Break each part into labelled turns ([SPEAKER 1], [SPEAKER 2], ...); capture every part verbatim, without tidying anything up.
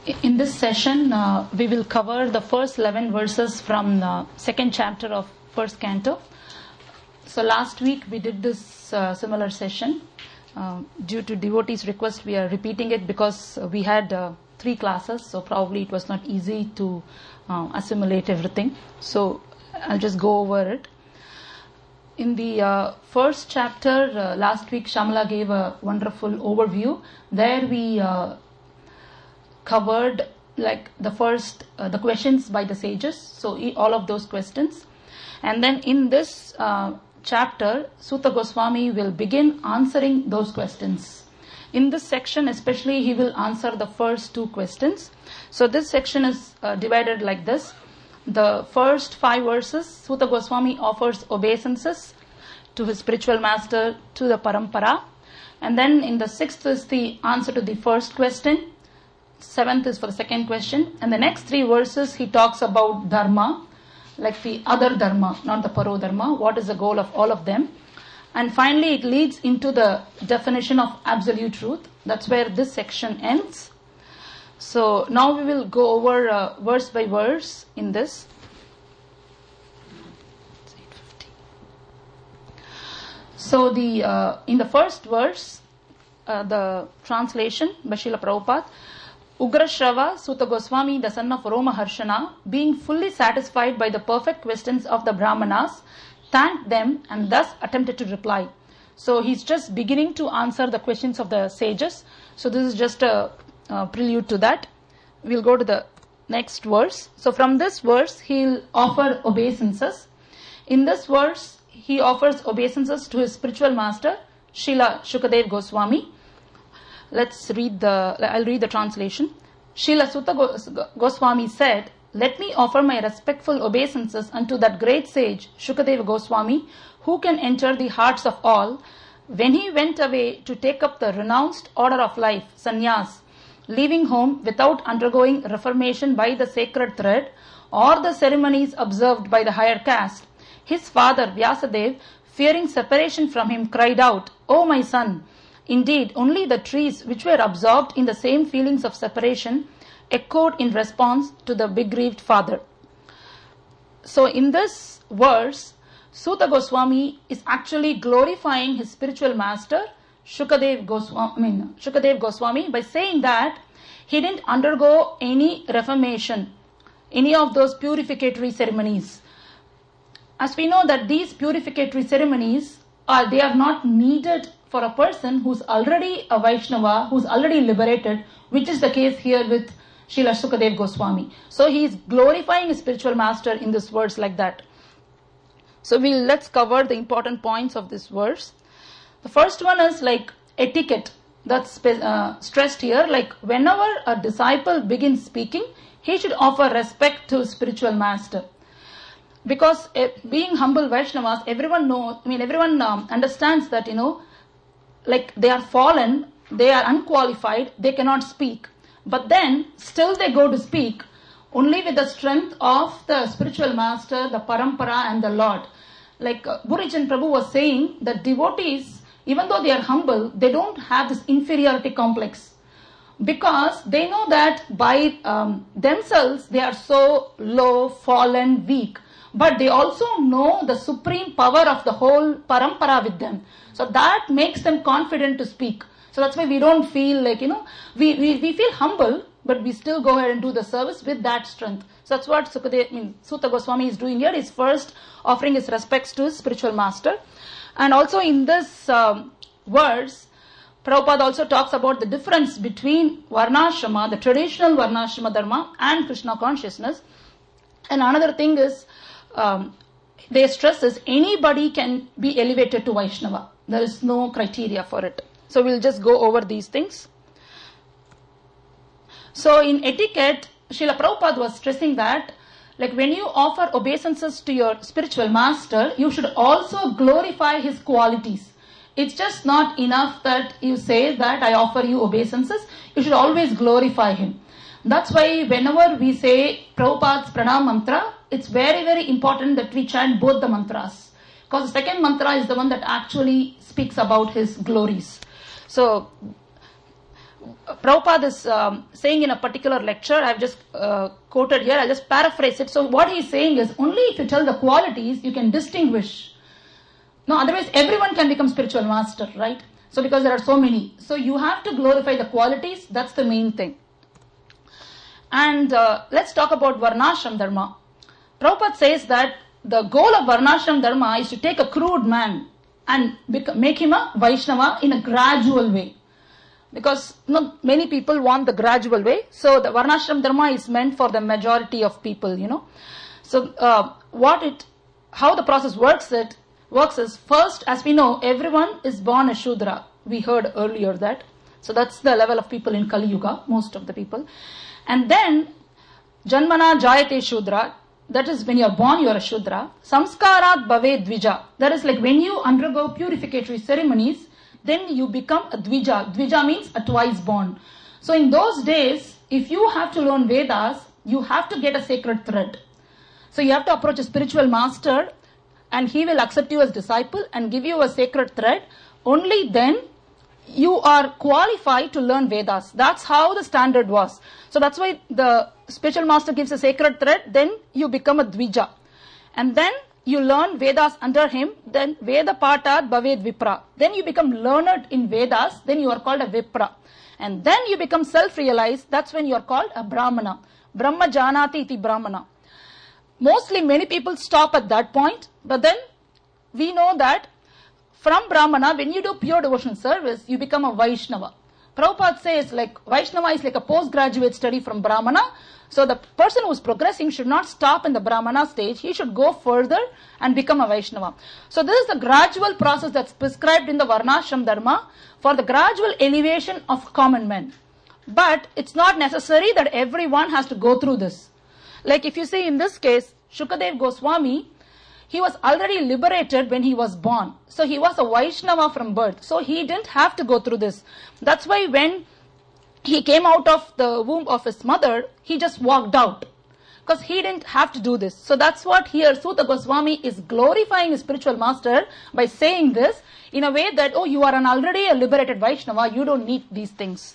[SPEAKER 1] In this session, uh, we will cover the first eleven verses from the second chapter of first canto. So last week we did this uh, similar session. Uh, due to devotees' request, we are repeating it because we had uh, three classes, so probably it was not easy to uh, assimilate everything. So I'll just go over it. In the uh, first chapter, uh, last week Shamala gave a wonderful overview. There we uh, covered like the first, uh, the questions by the sages, so all of those questions. And then in this uh, chapter, Suta Goswami will begin answering those questions. In this section especially, he will answer the first two questions. So this section is uh, divided like this. The first five verses, Suta Goswami offers obeisances to his spiritual master, to the parampara. And then in the sixth is the answer to the first question. Seventh is for the second question. And the next three verses, he talks about dharma, like the other dharma, not the paro dharma. What is the goal of all of them? And finally, it leads into the definition of absolute truth. That's where this section ends. So now we will go over uh, verse by verse in this. So the uh, in the first verse, uh, the translation by Srila Prabhupada, Ugrashrava Suta Goswami, the son of Roma Harshana, being fully satisfied by the perfect questions of the Brahmanas, thanked them and thus attempted to reply. So he's just beginning to answer the questions of the sages. So this is just a, a prelude to that. We'll go to the next verse. So from this verse, he'll offer obeisances. In this verse, he offers obeisances to his spiritual master, Srila Shukadev Goswami. Let's read the, I'll read the translation. Srila Suta Goswami said, "Let me offer my respectful obeisances unto that great sage, Shukadeva Goswami, who can enter the hearts of all. When he went away to take up the renounced order of life, sannyas, leaving home without undergoing reformation by the sacred thread or the ceremonies observed by the higher caste, his father, Vyasadeva, fearing separation from him, cried out, 'O my son, indeed, only the trees which were absorbed in the same feelings of separation echoed in response to the bereaved father.'" So in this verse, Suta Goswami is actually glorifying his spiritual master, Shukadev Goswami, I mean, Shukadev Goswami, by saying that he didn't undergo any reformation, any of those purificatory ceremonies. As we know that these purificatory ceremonies are, they are not needed for a person who's already a Vaishnava, who's already liberated, which is the case here with Srila Sukadev Goswami. So he is glorifying his spiritual master in this verse like that. So we'll, let's cover the important points of this verse. The first one is like etiquette. That's uh, stressed here. Like whenever a disciple begins speaking, he should offer respect to his spiritual master. Because uh, being humble Vaishnavas, everyone knows, I mean everyone um, understands that, you know, like they are fallen, they are unqualified, they cannot speak. But then still they go to speak only with the strength of the spiritual master, the parampara and the Lord. Like uh, Burijan Prabhu was saying that devotees, even though they are humble, they don't have this inferiority complex. Because they know that by um, themselves they are so low, fallen, weak. But they also know the supreme power of the whole parampara with them. So that makes them confident to speak. So that's why we don't feel like, you know, we, we, we feel humble, but we still go ahead and do the service with that strength. So that's what Sukadev, I mean, Suta Goswami is doing here. He's first offering his respects to his spiritual master. And also in this um, verse, Prabhupada also talks about the difference between Varnashrama, the traditional Varnashrama Dharma, and Krishna consciousness. And another thing is, um, they stress is anybody can be elevated to Vaishnava. There is no criteria for it. So we'll just go over these things. So in etiquette, Srila Prabhupada was stressing that, like when you offer obeisances to your spiritual master, you should also glorify his qualities. It's just not enough that you say that I offer you obeisances. You should always glorify him. That's why whenever we say Prabhupada's pranam mantra, it's very, very important that we chant both the mantras. Because the second mantra is the one that actually speaks about his glories. So Prabhupada is um, saying in a particular lecture, I've just uh, quoted here, I'll just paraphrase it. So what he's saying is, only if you tell the qualities, you can distinguish. No, otherwise everyone can become spiritual master, right? So because there are so many. So you have to glorify the qualities, that's the main thing. And uh, let's talk about Varnashram Dharma. Prabhupada says that the goal of Varnashram Dharma is to take a crude man and make him a Vaishnava in a gradual way. Because not many people want the gradual way. So the Varnashram Dharma is meant for the majority of people, you know. So uh, what it, how the process works it, works is, first, as we know, everyone is born a Shudra. We heard earlier that. So that's the level of people in Kali Yuga, most of the people. And then, Janmana Jayate Shudra, that is when you are born, you are a Shudra. Samskarat Bhave Dvija, that is like when you undergo purificatory ceremonies, then you become a Dvija. Dvija means a twice born. So in those days, if you have to learn Vedas, you have to get a sacred thread. So you have to approach a spiritual master and he will accept you as disciple and give you a sacred thread. Only then you are qualified to learn Vedas. That's how the standard was. So that's why the spiritual master gives a sacred thread, then you become a Dvija. And then you learn Vedas under him, then Veda Patat Bhaved Vipra. Then you become learned in Vedas, then you are called a Vipra. And then you become self-realized, that's when you are called a Brahmana. Brahma Janati iti Brahmana. Mostly many people stop at that point, but then we know that from Brahmana, when you do pure devotional service, you become a Vaishnava. Prabhupada says like Vaishnava is like a postgraduate study from Brahmana. So the person who is progressing should not stop in the Brahmana stage. He should go further and become a Vaishnava. So this is the gradual process that's prescribed in the Varnashram Dharma for the gradual elevation of common men. But it's not necessary that everyone has to go through this. Like if you see in this case, Shukadev Goswami, he was already liberated when he was born. So he was a Vaishnava from birth. So he didn't have to go through this. That's why when he came out of the womb of his mother, he just walked out. Because he didn't have to do this. So that's what here Suta Goswami is glorifying his spiritual master by saying this in a way that, oh, you are an already a liberated Vaishnava, you don't need these things.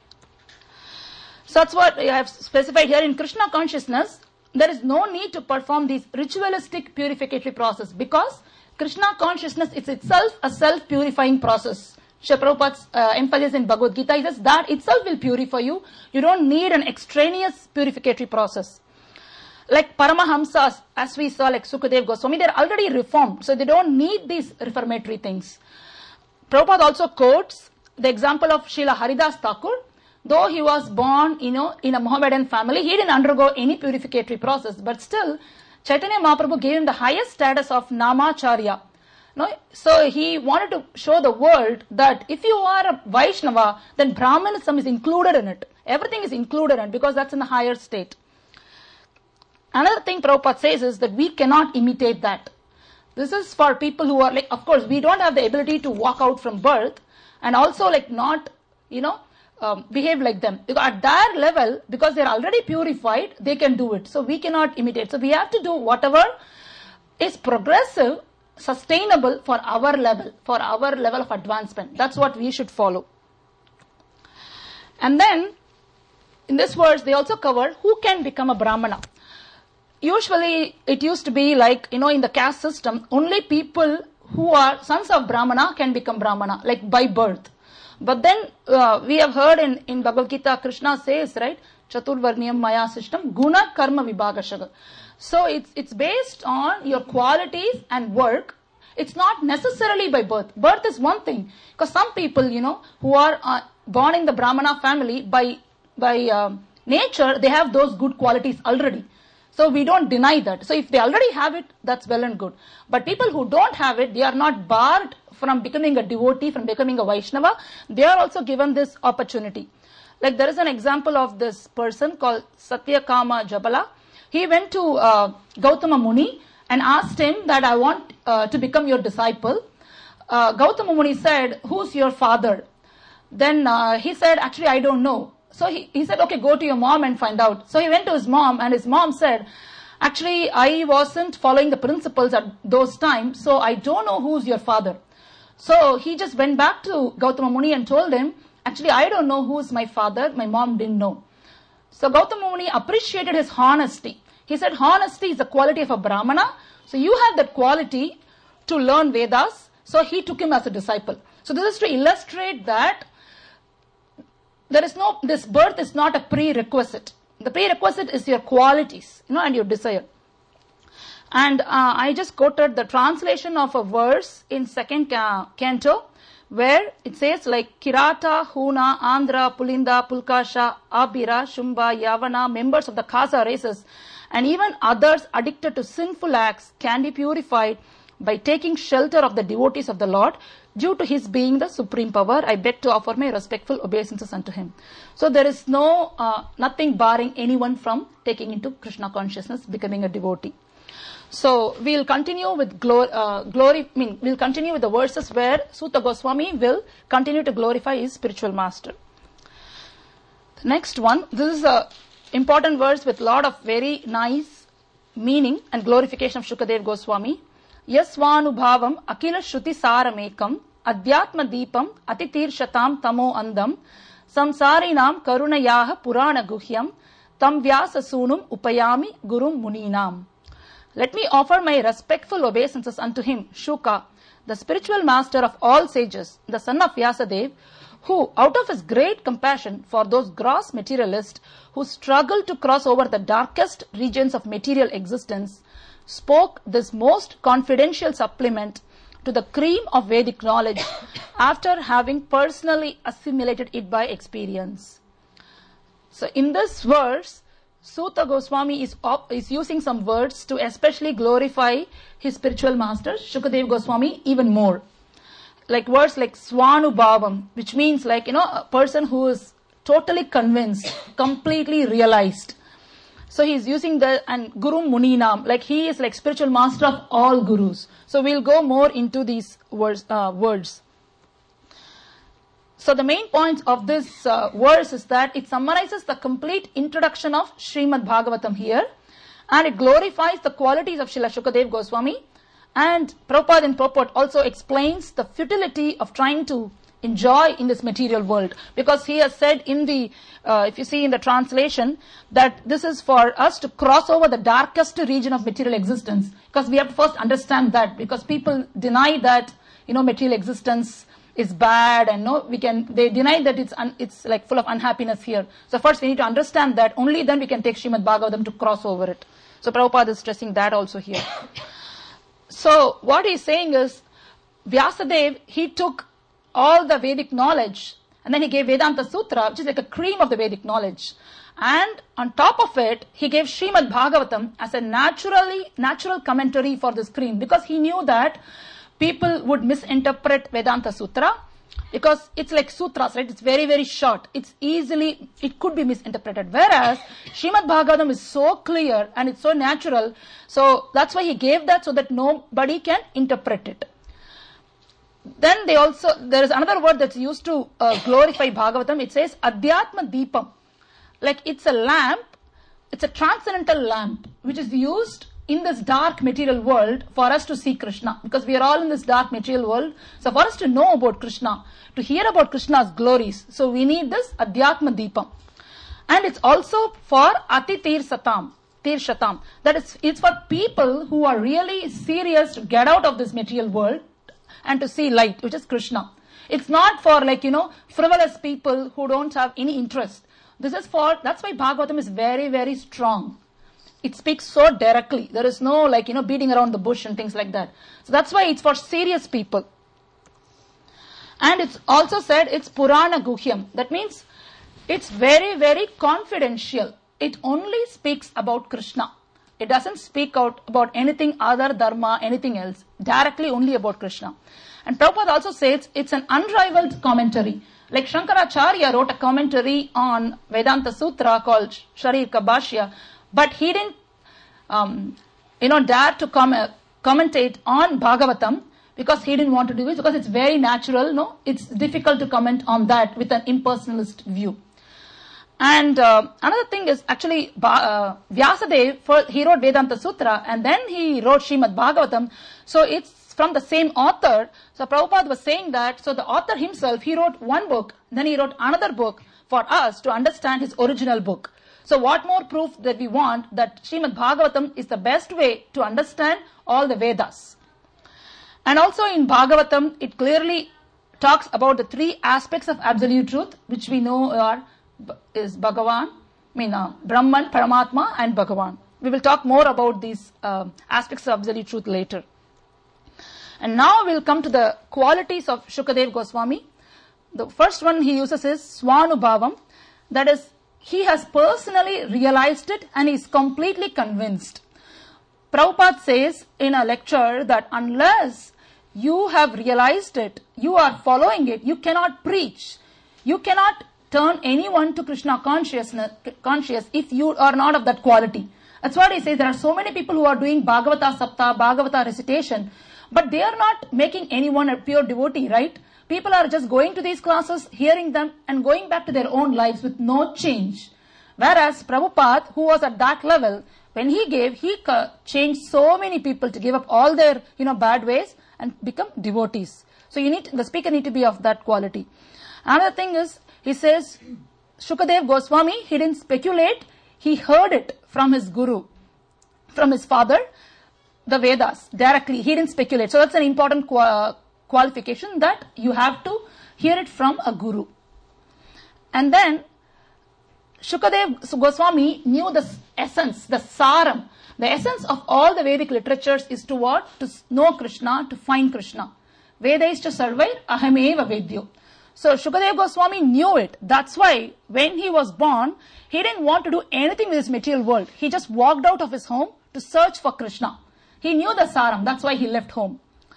[SPEAKER 1] So that's what I have specified here in Krishna consciousness. There is no need to perform these ritualistic purificatory process because Krishna consciousness is itself a self-purifying process. Srila Prabhupada's uh, emphasis in Bhagavad Gita is that itself will purify you. You don't need an extraneous purificatory process. Like Paramahamsas, as we saw, like Sukadev Goswami, they're already reformed. So they don't need these reformatory things. Prabhupada also quotes the example of Srila Haridas Thakur. Though he was born, you know, in a Mohammedan family, he didn't undergo any purificatory process. But still, Chaitanya Mahaprabhu gave him the highest status of Namacharya. No? So he wanted to show the world that if you are a Vaishnava, then Brahmanism is included in it. Everything is included in it because that's in the higher state. Another thing Prabhupada says is that we cannot imitate that. This is for people who are like, of course, we don't have the ability to walk out from birth and also like not, you know, um, behave like them. At their level, because they're already purified, they can do it. So we cannot imitate. So we have to do whatever is progressive, sustainable for our level, for our level of advancement. That's what we should follow. And then, in this verse, they also cover who can become a Brahmana. Usually, it used to be like, you know, in the caste system, only people who are sons of Brahmana can become Brahmana, like by birth. But then, uh, we have heard in, in Bhagavad Gita, Krishna says, right, Chaturvarniyam Maya System, Guna Karma Vibhagashaga. So, it's, it's based on your qualities and work. It's not necessarily by birth. Birth is one thing. Because some people, you know, who are uh, born in the Brahmana family, by, by uh, nature, they have those good qualities already. So we don't deny that. So if they already have it, that's well and good. But people who don't have it, they are not barred from becoming a devotee, from becoming a Vaishnava. They are also given this opportunity. Like there is an example of this person called Satyakama Jabala. He went to uh, Gautama Muni and asked him that I want uh, to become your disciple. Uh, Gautama Muni said, who's your father? Then uh, he said, actually I don't know. So he, he said, okay, go to your mom and find out. So he went to his mom and his mom said, actually, I wasn't following the principles at those times, so I don't know who's your father. So he just went back to Gautama Muni and told him, Actually, I don't know who is my father. My mom didn't know. So Gautama Muni appreciated his honesty. He said honesty is the quality of a Brahmana. So you have that quality to learn Vedas. So he took him as a disciple. So this is to illustrate that there is no, this birth is not a prerequisite. The prerequisite is your qualities, you know, and your desire. And uh, I just quoted the translation of a verse in second ca- canto, where it says like Kirata, Huna, Andhra, Pulinda, Pulkasha, Abhira, Shumba, Yavana, members of the Khasa races, and even others addicted to sinful acts can be purified by taking shelter of the devotees of the Lord. Due to his being the supreme power, I beg to offer my respectful obeisances unto him. So there is no, uh, nothing barring anyone from taking into Krishna consciousness, becoming a devotee. So we'll continue with glory, uh, glory, I mean, we'll continue with the verses where Suta Goswami will continue to glorify his spiritual master. The next one, this is a important verse with lot of very nice meaning and glorification of Shukadev Goswami. Yasvanubhavam akila shruti saramekam adhyatma deepam atitir tamo andam samsarinam karunayaha purana guhyam tam vyasa sunum upayami gurum muninam. Let me offer my respectful obeisances unto him, Shuka, the spiritual master of all sages, the son of Vyasadev, who, out of his great compassion for those gross materialists who struggle to cross over the darkest regions of material existence, spoke this most confidential supplement to the cream of Vedic knowledge after having personally assimilated it by experience. So in this verse, Suta Goswami is, op- is using some words to especially glorify his spiritual master, Shukadev Goswami, even more. Like words like Swanubhavam, which means like, you know, a person who is totally convinced, completely realized. So he is using the, and Guru Muninam, like he is like spiritual master of all gurus. So we'll go more into these words. Uh, words. So the main point of this uh, verse is that it summarizes the complete introduction of Srimad Bhagavatam here, and it glorifies the qualities of Srila Shukadev Goswami. And Prabhupada in purport also explains the futility of trying to enjoy in this material world, because he has said in the, uh, if you see in the translation, that this is for us to cross over the darkest region of material existence, because we have to first understand that, because people deny that, you know, material existence is bad, and no, we can, they deny that it's un, it's like full of unhappiness here. So first we need to understand that, only then we can take Srimad Bhagavatam to cross over it. So Prabhupada is stressing that also here. So what he's saying is, Vyasadev, he took all the Vedic knowledge, and then he gave Vedanta Sutra, which is like a cream of the Vedic knowledge. And on top of it, he gave Srimad Bhagavatam as a naturally, natural commentary for this cream, because he knew that people would misinterpret Vedanta Sutra, because it's like sutras, right? It's very, very short. It's easily, it could be misinterpreted. Whereas, Srimad Bhagavatam is so clear and it's so natural. So, that's why he gave that, so that nobody can interpret it. Then they also, there is another word that's used to uh, glorify Bhagavatam. It says, Adhyatma Deepam. Like it's a lamp, it's a transcendental lamp, which is used in this dark material world for us to see Krishna. Because we are all in this dark material world. So for us to know about Krishna, to hear about Krishna's glories, so we need this Adhyatma Deepam. And it's also for Ati Tir Satam, Tir Shatam. That is, it's for people who are really serious to get out of this material world and to see light, which is Krishna. It's not for like, you know, frivolous people who don't have any interest. This is for, that's why Bhagavatam is very, very strong. It speaks so directly. There is no like, you know, beating around the bush and things like that. So that's why it's for serious people. And it's also said it's Purana Guhyam. That means it's very, very confidential. It only speaks about Krishna. It doesn't speak out about anything other, dharma, anything else. Directly only about Krishna. And Prabhupada also says it's an unrivaled commentary. Like Shankaracharya wrote a commentary on Vedanta Sutra called Sharirika Bhashya, but he didn't, um, you know, dare to com- commentate on Bhagavatam because he didn't want to do it, because it's very natural, no? It's difficult to comment on that with an impersonalist view. And uh, another thing is actually uh, Vyasadev, for, he wrote Vedanta Sutra and then he wrote Srimad Bhagavatam. So it's from the same author. So Prabhupada was saying that, so the author himself, he wrote one book, then he wrote another book for us to understand his original book. So what more proof that we want that Srimad Bhagavatam is the best way to understand all the Vedas. And also in Bhagavatam, it clearly talks about the three aspects of absolute truth, which we know are is Bhagavan, I mean uh, Brahman, Paramatma and Bhagavan. We will talk more about these uh, aspects of absolute truth later. And now we'll come to the qualities of Shukadev Goswami. The first one he uses is Swanubhavam, that is, he has personally realized it and is completely convinced. Prabhupada says in a lecture that unless you have realized it, you are following it, you cannot preach. You cannot turn anyone to Krishna consciousness, conscious if you are not of that quality. That's what he says. There are so many people who are doing Bhagavata Sapta, Bhagavata recitation, but they are not making anyone a pure devotee, right? People are just going to these classes, hearing them and going back to their own lives with no change. Whereas Prabhupada, who was at that level, when he gave, he changed so many people to give up all their, you know, bad ways and become devotees. So you need, the speaker need to be of that quality. Another thing is, he says, Shukadev Goswami, he didn't speculate, he heard it from his guru, from his father, the Vedas, directly. He didn't speculate. So that's an important qu- qualification, that you have to hear it from a guru. And then, Shukadev Goswami knew the essence, the saram. The essence of all the Vedic literatures is to what? To know Krishna, to find Krishna. Vedaischa sarvair ahameva vedyo. So Shukadev Goswami knew it. That's why when he was born, he didn't want to do anything with this material world. He just walked out of his home to search for Krishna. He knew the saram. That's why he left home.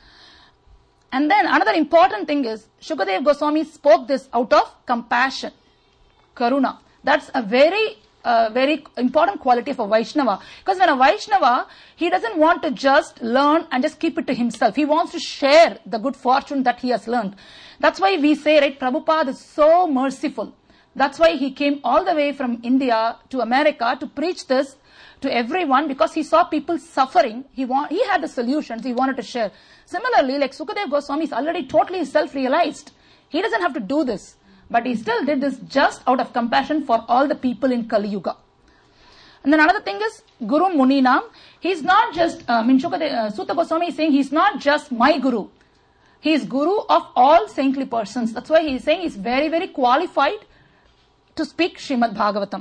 [SPEAKER 1] And then another important thing is, Shukadev Goswami spoke this out of compassion, karuna. That's a very, uh, very important quality of a Vaishnava. Because when a Vaishnava, he doesn't want to just learn and just keep it to himself. He wants to share the good fortune that he has learned. That's why we say, right, Prabhupada is so merciful. That's why he came all the way from India to America to preach this to everyone, because he saw people suffering. He want, he had the solutions he wanted to share. Similarly, like Sukadev Goswami is already totally self-realized. He doesn't have to do this. But he still did this just out of compassion for all the people in Kali Yuga. And then another thing is, Guru Muninam. He's not just, uh, Minshukadev, uh, Sutta Goswami is saying he's not just my Guru. He is Guru of all saintly persons. That's why he is saying he's very, very qualified to speak Srimad Bhagavatam.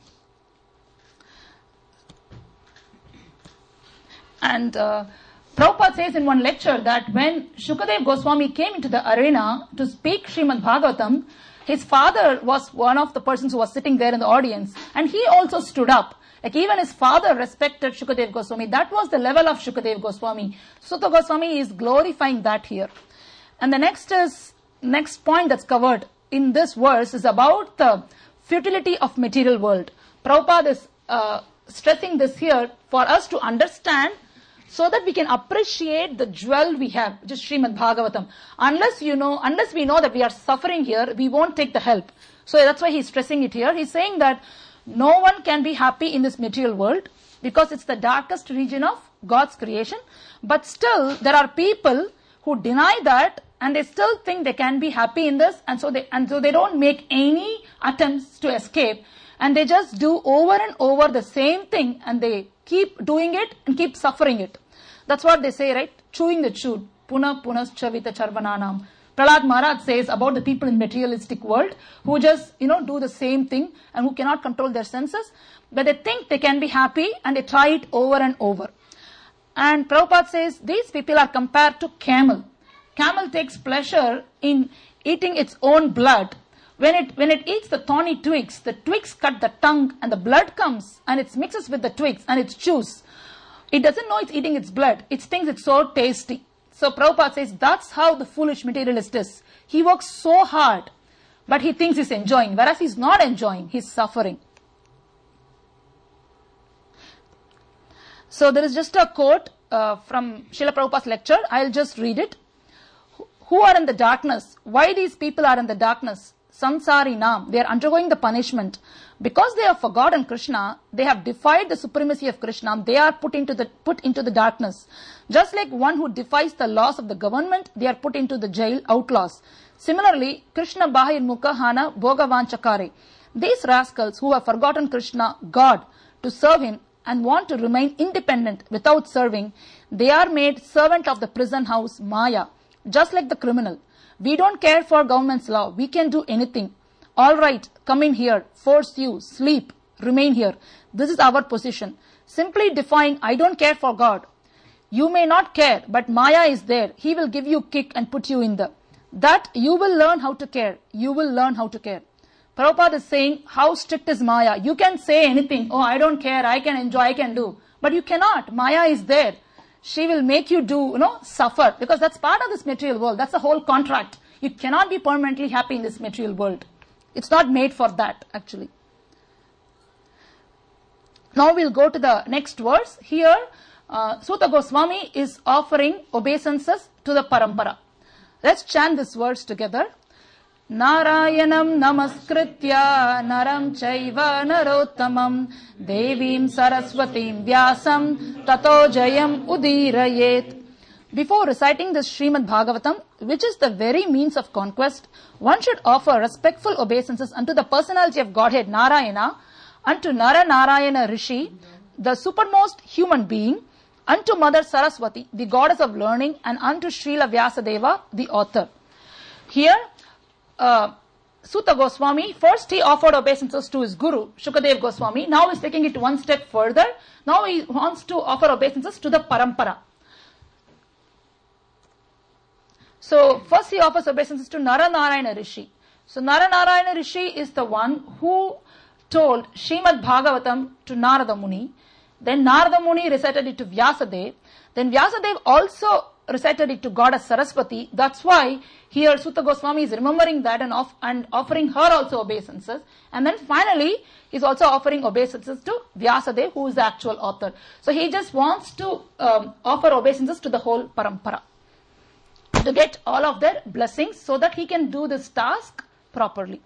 [SPEAKER 1] And uh, Prabhupada says in one lecture that when Shukadev Goswami came into the arena to speak Srimad Bhagavatam, his father was one of the persons who was sitting there in the audience, and he also stood up. Like even his father respected Shukadev Goswami. That was the level of Shukadev Goswami. Sutta Goswami is glorifying that here. And the next is, next point that's covered in this verse is about the futility of material world. Prabhupada is uh, stressing this here for us to understand, so that we can appreciate the jewel we have, which is Srimad Bhagavatam. Unless you know, unless we know that we are suffering here, we won't take the help. So that's why he's stressing it here. He's saying that no one can be happy in this material world because it's the darkest region of God's creation. But still, there are people who deny that and they still think they can be happy in this, and so they and so they don't make any attempts to escape, and they just do over and over the same thing, and they keep doing it and keep suffering it. That's what they say, right? Chewing the chewed. Puna punaschavita charvananam. Prahlad Maharaj says about the people in materialistic world who just, you know, do the same thing and who cannot control their senses, but they think they can be happy and they try it over and over. And Prabhupada says these people are compared to camel. Camel takes pleasure in eating its own blood. When it, when it eats the thorny twigs, the twigs cut the tongue and the blood comes and it mixes with the twigs and it chews. It doesn't know it's eating its blood. It thinks it's so tasty. So Prabhupada says that's how the foolish materialist is. He works so hard, but he thinks he's enjoying, whereas he's not enjoying, he's suffering. So there is just a quote uh, from Srila Prabhupada's lecture. I'll just read it. Who are in the darkness? Why these people are in the darkness? samsarinam. They are undergoing the punishment. Because they have forgotten Krishna, they have defied the supremacy of Krishna, they are put into the, put into the darkness. Just like one who defies the laws of the government, they are put into the jail, outlaws. Similarly, Krishna Bahir Mukahana Bhogavanchakare. These rascals who have forgotten Krishna, God, to serve him and want to remain independent without serving, they are made servant of the prison house, Maya. Just like the criminal. We don't care for government's law. We can do anything. All right, come in here, force you, sleep, remain here. This is our position. Simply defying, I don't care for God. You may not care, but Maya is there. He will give you a kick and put you in the. That you will learn how to care. You will learn how to care. Prabhupada is saying, how strict is Maya? You can say anything. Oh, I don't care. I can enjoy. I can do. But you cannot. Maya is there. She will make you do, you know, suffer. Because that's part of this material world. That's the whole contract. You cannot be permanently happy in this material world. It's not made for that, actually. Now we'll go to the next verse. Here, uh, Suta Goswami is offering obeisances to the parampara. Let's chant this verse together. Narayanam namaskritya naram chaiva narottamam devim saraswatim vyasam tato jayam udirayet. Before reciting this Srimad Bhagavatam, which is the very means of conquest, one should offer respectful obeisances unto the personality of Godhead Narayana, unto Nara Narayana Rishi, the supermost human being, unto Mother Saraswati, the goddess of learning, and unto Srila Vyasadeva, the author. Here, uh, Suta Goswami, first he offered obeisances to his guru, Shukadev Goswami. Now he is taking it one step further. Now he wants to offer obeisances to the parampara. So, first he offers obeisances to Naranarayana Rishi. So, Naranarayana Rishi is the one who told Srimad Bhagavatam to Narada Muni. Then Narada Muni recited it to Vyasadev. Then Vyasadev also recited it to Goddess Saraswati. That's why here Suta Goswami is remembering that and, off, and offering her also obeisances. And then finally, he's also offering obeisances to Vyasadev, who is the actual author. So, he just wants to um, offer obeisances to the whole parampara, to get all of their blessings so that he can do this task properly.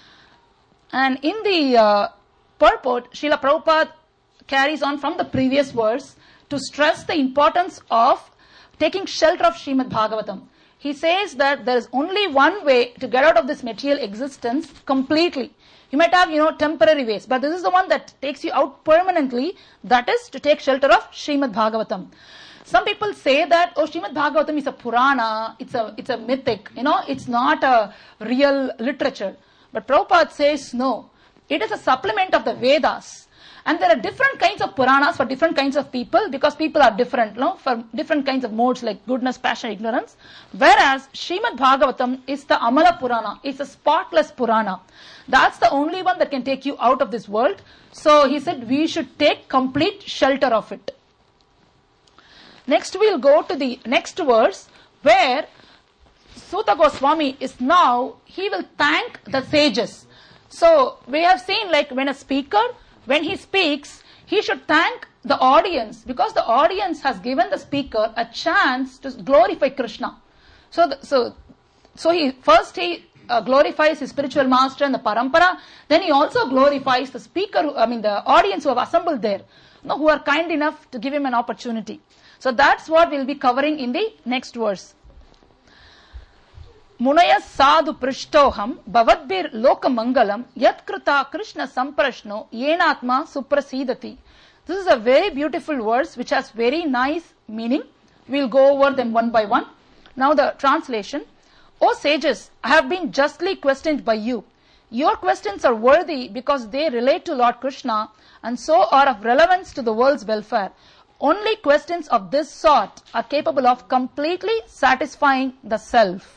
[SPEAKER 1] And in the uh, purport, Srila Prabhupada carries on from the previous verse to stress the importance of taking shelter of Srimad Bhagavatam. He says that there is only one way to get out of this material existence completely. You might have, you know, temporary ways, but this is the one that takes you out permanently. That is to take shelter of Srimad Bhagavatam. Some people say that, oh, Srimad Bhagavatam is a Purana, it's a, it's a mythic, you know, it's not a real literature. But Prabhupada says, no, it is a supplement of the Vedas. And there are different kinds of Puranas for different kinds of people, because people are different, no, for different kinds of modes like goodness, passion, ignorance. Whereas Srimad Bhagavatam is the Amala Purana, it's a spotless Purana. That's the only one that can take you out of this world. So he said we should take complete shelter of it. Next we'll go to the next verse where Suta Goswami is now, he will thank the sages. So we have seen, like, when a speaker, when he speaks, he should thank the audience, because the audience has given the speaker a chance to glorify Krishna. So, the, so, so he first he uh, glorifies his spiritual master and the parampara. Then he also glorifies the speaker, who, I mean the audience who have assembled there, you know, who are kind enough to give him an opportunity. So that's what we'll be covering in the next verse. Munaya sadhu prishtoham bhavadbir lokamangalam yatkrita krishna samprashno yenatma suprasidati. This is a very beautiful verse which has very nice meaning. We'll go over them one by one. Now the translation. O sages, I have been justly questioned by you. Your questions are worthy because they relate to Lord Krishna and so are of relevance to the world's welfare. Only questions of this sort are capable of completely satisfying the self.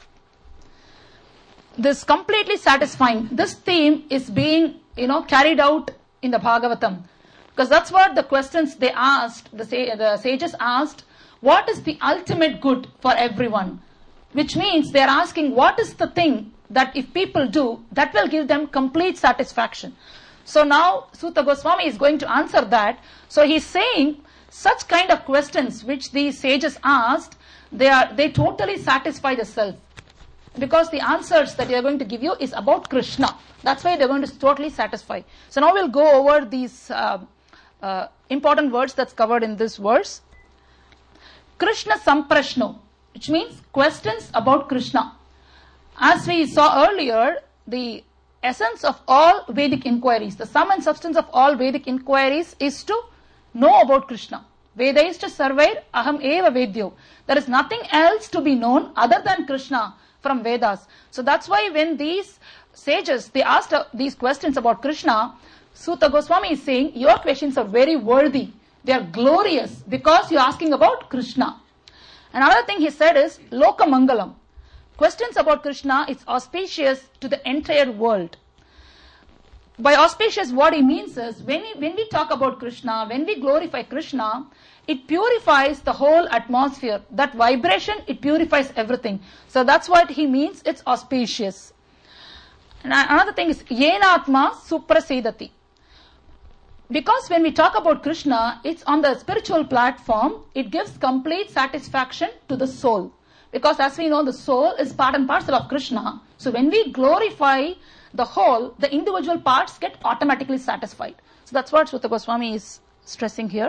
[SPEAKER 1] This completely satisfying, this theme is being, you know, carried out in the Bhagavatam. Because that's what the questions they asked, the, the sages asked, what is the ultimate good for everyone? Which means they are asking, what is the thing that if people do, that will give them complete satisfaction. So now Suta Goswami is going to answer that. So he's saying, such kind of questions which these sages asked, they are they totally satisfy the self. because the answers that they are going to give you is about Krishna. That's why they're going to totally satisfy. So now we'll go over these uh, uh, important words that's covered in this verse. Krishna Samprashno, which means questions about Krishna. As we saw earlier, the essence of all Vedic inquiries, the sum and substance of all Vedic inquiries is to know about Krishna. Vedaishta sarvair aham eva vedyo. There is nothing else to be known other than Krishna from Vedas. So that's why when these sages, they asked uh, these questions about Krishna, Suta Goswami is saying, your questions are very worthy. They are glorious because you're asking about Krishna. Another thing he said is, Loka Mangalam. Questions about Krishna is auspicious to the entire world. By auspicious, what he means is, when we, when we talk about Krishna, when we glorify Krishna, it purifies the whole atmosphere. That vibration, it purifies everything. So that's what he means, it's auspicious. And another thing is, Yena Atma Suprasidati. Because when we talk about Krishna, it's on the spiritual platform, it gives complete satisfaction to the soul. Because as we know, the soul is part and parcel of Krishna. So when we glorify the whole, the individual parts get automatically satisfied. So that's what Suta Goswami is stressing here.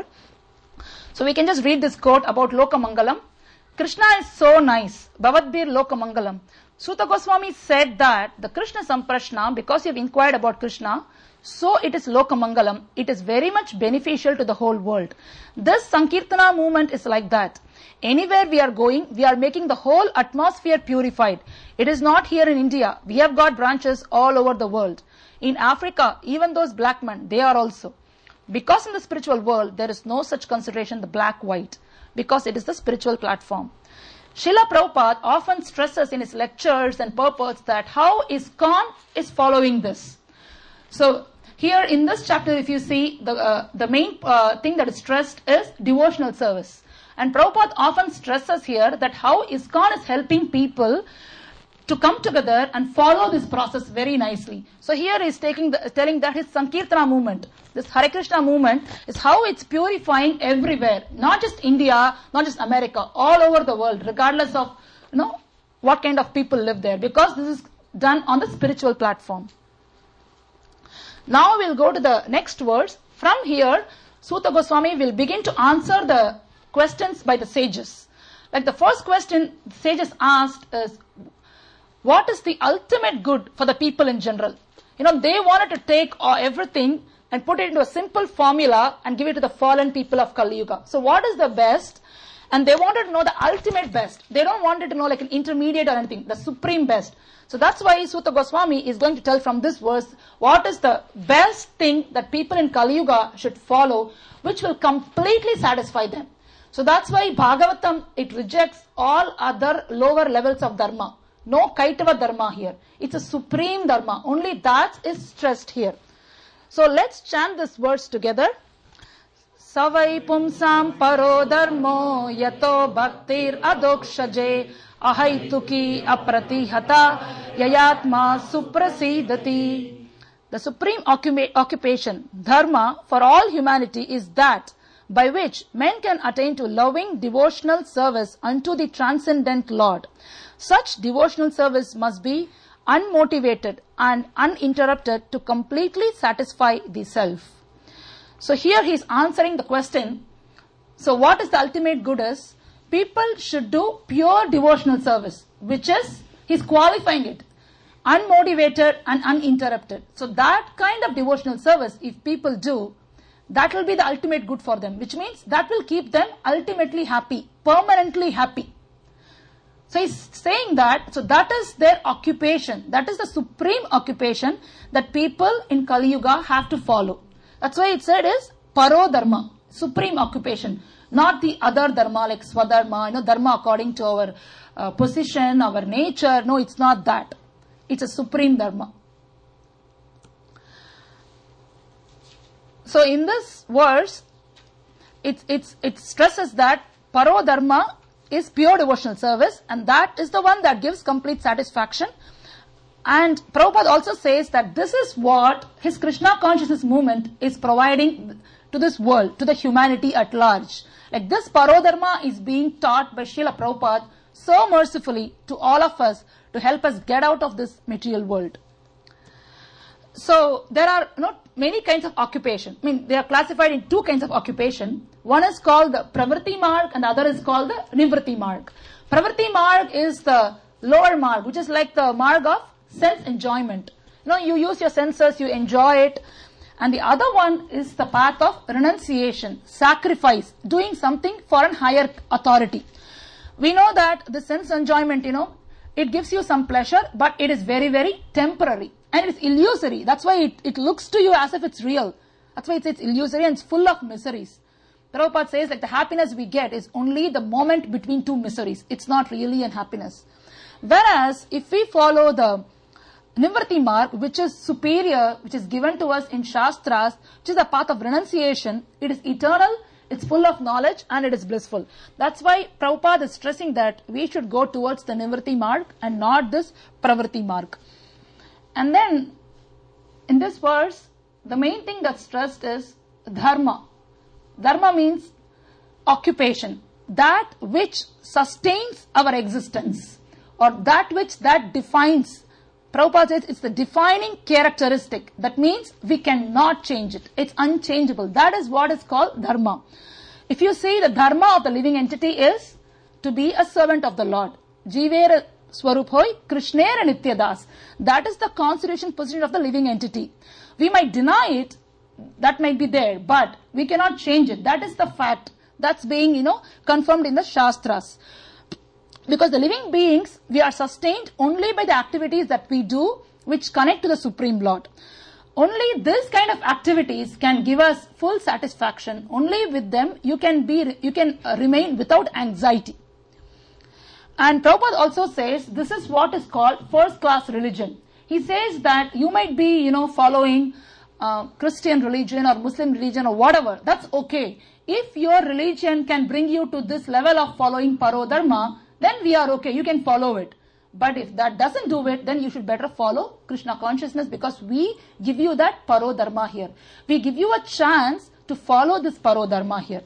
[SPEAKER 1] So we can just read this quote about Loka Mangalam. Krishna is so nice. Bhavadbir Loka Mangalam. Suta Goswami said that the Krishna Samprashna, because you have inquired about Krishna, so it is Loka Mangalam. It is very much beneficial to the whole world. This Sankirtana movement is like that. Anywhere we are going, we are making the whole atmosphere purified. It is not here in India. We have got branches all over the world. In Africa, even those black men, they are also. Because in the spiritual world, there is no such consideration, the black-white. Because it is the spiritual platform. Srila Prabhupada often stresses in his lectures and purports that how ISKCON is following this. So, here in this chapter, if you see, the, uh, the main uh, thing that is stressed is devotional service. And Prabhupada often stresses here that how ISKCON is helping people to come together and follow this process very nicely. So here he is taking the, telling that his Sankirtana movement, this Hare Krishna movement, is how it's purifying everywhere. Not just India, not just America, all over the world, regardless of, you know, what kind of people live there. Because this is done on the spiritual platform. Now we'll go to the next verse. From here, Suta Goswami will begin to answer the questions by the sages. Like the first question the sages asked is, what is the ultimate good for the people in general? You know, they wanted to take uh, everything and put it into a simple formula and give it to the fallen people of Kali Yuga. So what is the best? And they wanted to know the ultimate best. They don't want it to know like an intermediate or anything, the supreme best. So that's why Suta Goswami is going to tell from this verse, what is the best thing that people in Kali Yuga should follow, which will completely satisfy them. So that's why Bhagavatam, it rejects all other lower levels of dharma. No Kaitava dharma here. It's a supreme dharma. Only that is stressed here. So let's chant this verse together. Savai pumsam paro dharmo yato bhaktir adokshaje ahaituki apratihata yayatma suprasidati. The supreme occupa- occupation, dharma, for all humanity is that by which men can attain to loving devotional service unto the transcendent Lord. Such devotional service must be unmotivated and uninterrupted to completely satisfy the self. So here he is answering the question, so what is the ultimate good is, people should do pure devotional service, which is, he is qualifying it, unmotivated and uninterrupted. So that kind of devotional service, if people do, that will be the ultimate good for them, which means that will keep them ultimately happy, permanently happy. So he's saying that, so that is their occupation. That is the supreme occupation that people in Kali Yuga have to follow. That's why it said is Paro Dharma, supreme occupation. Not the other dharma like Swadharma, you know, dharma according to our uh, position, our nature. No, it's not that. It's a supreme dharma. So in this verse, it, it's, it stresses that Paro Dharma is pure devotional service, and that is the one that gives complete satisfaction. And Prabhupada also says that this is what his Krishna consciousness movement is providing to this world, to the humanity at large. Like this Parodharma is being taught by Srila Prabhupada so mercifully to all of us to help us get out of this material world. So there are not many kinds of occupation. I mean, they are classified in two kinds of occupation. One is called the Pravritti Marg and the other is called the Nivritti Marg. Pravritti Marg is the lower marg, which is like the marg of sense enjoyment. You know, you use your senses, you enjoy it. And the other one is the path of renunciation, sacrifice, doing something for an higher authority. We know that the sense enjoyment, you know, it gives you some pleasure, but it is very, very temporary. And it is illusory. That's why it, it looks to you as if it's real. That's why it's, it's illusory and it's full of miseries. Prabhupada says like the happiness we get is only the moment between two miseries. It's not really an happiness. Whereas if we follow the Nivritti Marg, which is superior, which is given to us in Shastras, which is the path of renunciation, it is eternal, it's full of knowledge, and it is blissful. That's why Prabhupada is stressing that we should go towards the Nivritti Marg and not this Pravritti Marg. And then, in this verse, the main thing that's stressed is dharma. Dharma means occupation, that which sustains our existence, or that which that defines. Prabhupada says it's the defining characteristic. That means we cannot change it. It's unchangeable. That is what is called dharma. If you see, the dharma of the living entity is to be a servant of the Lord. Jivera Swarup hoy, Krishnera Nityadas. That is the constitution position of the living entity. We might deny it, that might be there, but we cannot change it. That is the fact that's being, you know, confirmed in the Shastras. Because the living beings, we are sustained only by the activities that we do which connect to the Supreme Lord. Only this kind of activities can give us full satisfaction. Only with them you can be, you can uh, remain without anxiety. And Prabhupada also says this is what is called first class religion. He says that you might be, you know, following uh, Christian religion or Muslim religion or whatever. That's okay. If your religion can bring you to this level of following Parodharma, then we are okay. You can follow it. But if that doesn't do it, then you should better follow Krishna consciousness, because we give you that Parodharma here. We give you a chance to follow this Parodharma here.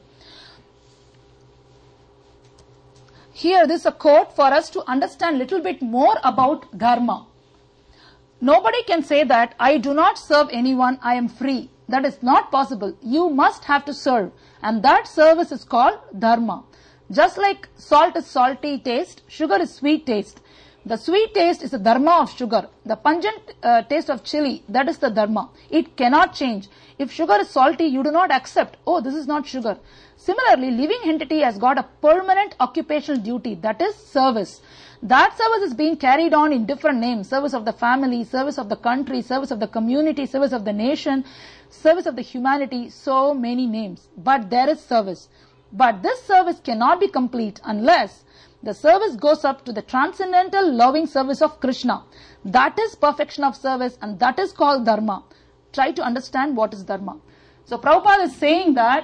[SPEAKER 1] Here, this is a quote for us to understand a little bit more about Dharma. Nobody can say that I do not serve anyone, I am free. That is not possible. You must have to serve. And that service is called Dharma. Just like salt is salty taste, sugar is sweet taste. The sweet taste is the dharma of sugar. The pungent uh, taste of chili, that is the dharma. It cannot change. If sugar is salty, you do not accept, oh, this is not sugar. Similarly, living entity has got a permanent occupational duty, that is service. That service is being carried on in different names. Service of the family, service of the country, service of the community, service of the nation, service of the humanity, so many names. But there is service. But this service cannot be complete unless the service goes up to the transcendental loving service of Krishna. That is perfection of service, and that is called Dharma. Try to understand what is Dharma. So Prabhupada is saying that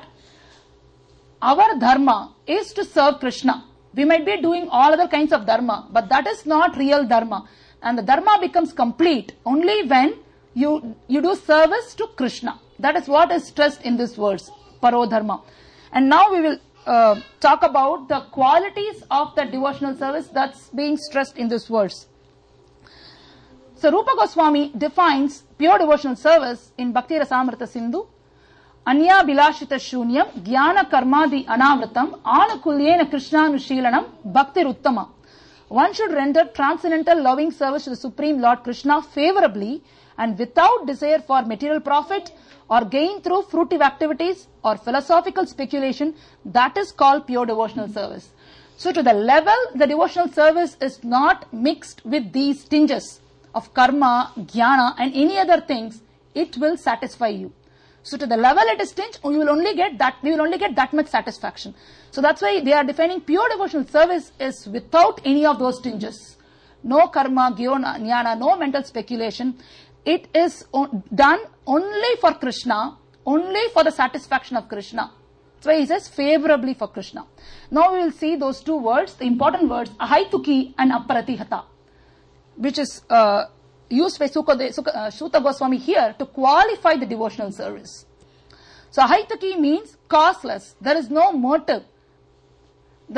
[SPEAKER 1] our Dharma is to serve Krishna. We might be doing all other kinds of Dharma, but that is not real Dharma. And the Dharma becomes complete only when you, you do service to Krishna. That is what is stressed in this verse, Parodharma. And now we will uh, talk about the qualities of the devotional service that's being stressed in this verse. So Rupa Goswami defines pure devotional service in Bhakti Rasamrita Sindhu. Anya Bilashita Shunyam Jnana Karmadi Anavratam Anukulyena Krishnanushilanam Bhakti Uttama. One should render transcendental loving service to the Supreme Lord Krishna favorably and without desire for material profit or gain through fruitive activities or philosophical speculation. That is called pure devotional service. So to the level the devotional service is not mixed with these tinges of karma, jnana and any other things, it will satisfy you. So to the level it is tinged, you will only get that, we will only get that much satisfaction. So that's why they are defining pure devotional service is without any of those tinges. No karma, jnana, no mental speculation. It is done only for Krishna, only for the satisfaction of Krishna. That's why he says favorably for Krishna. Now we will see those two words, the important words, ahaituki and aparatihata, which is uh, used by Suta Goswami here to qualify the devotional service. So ahaituki means causeless. There is no motive. There is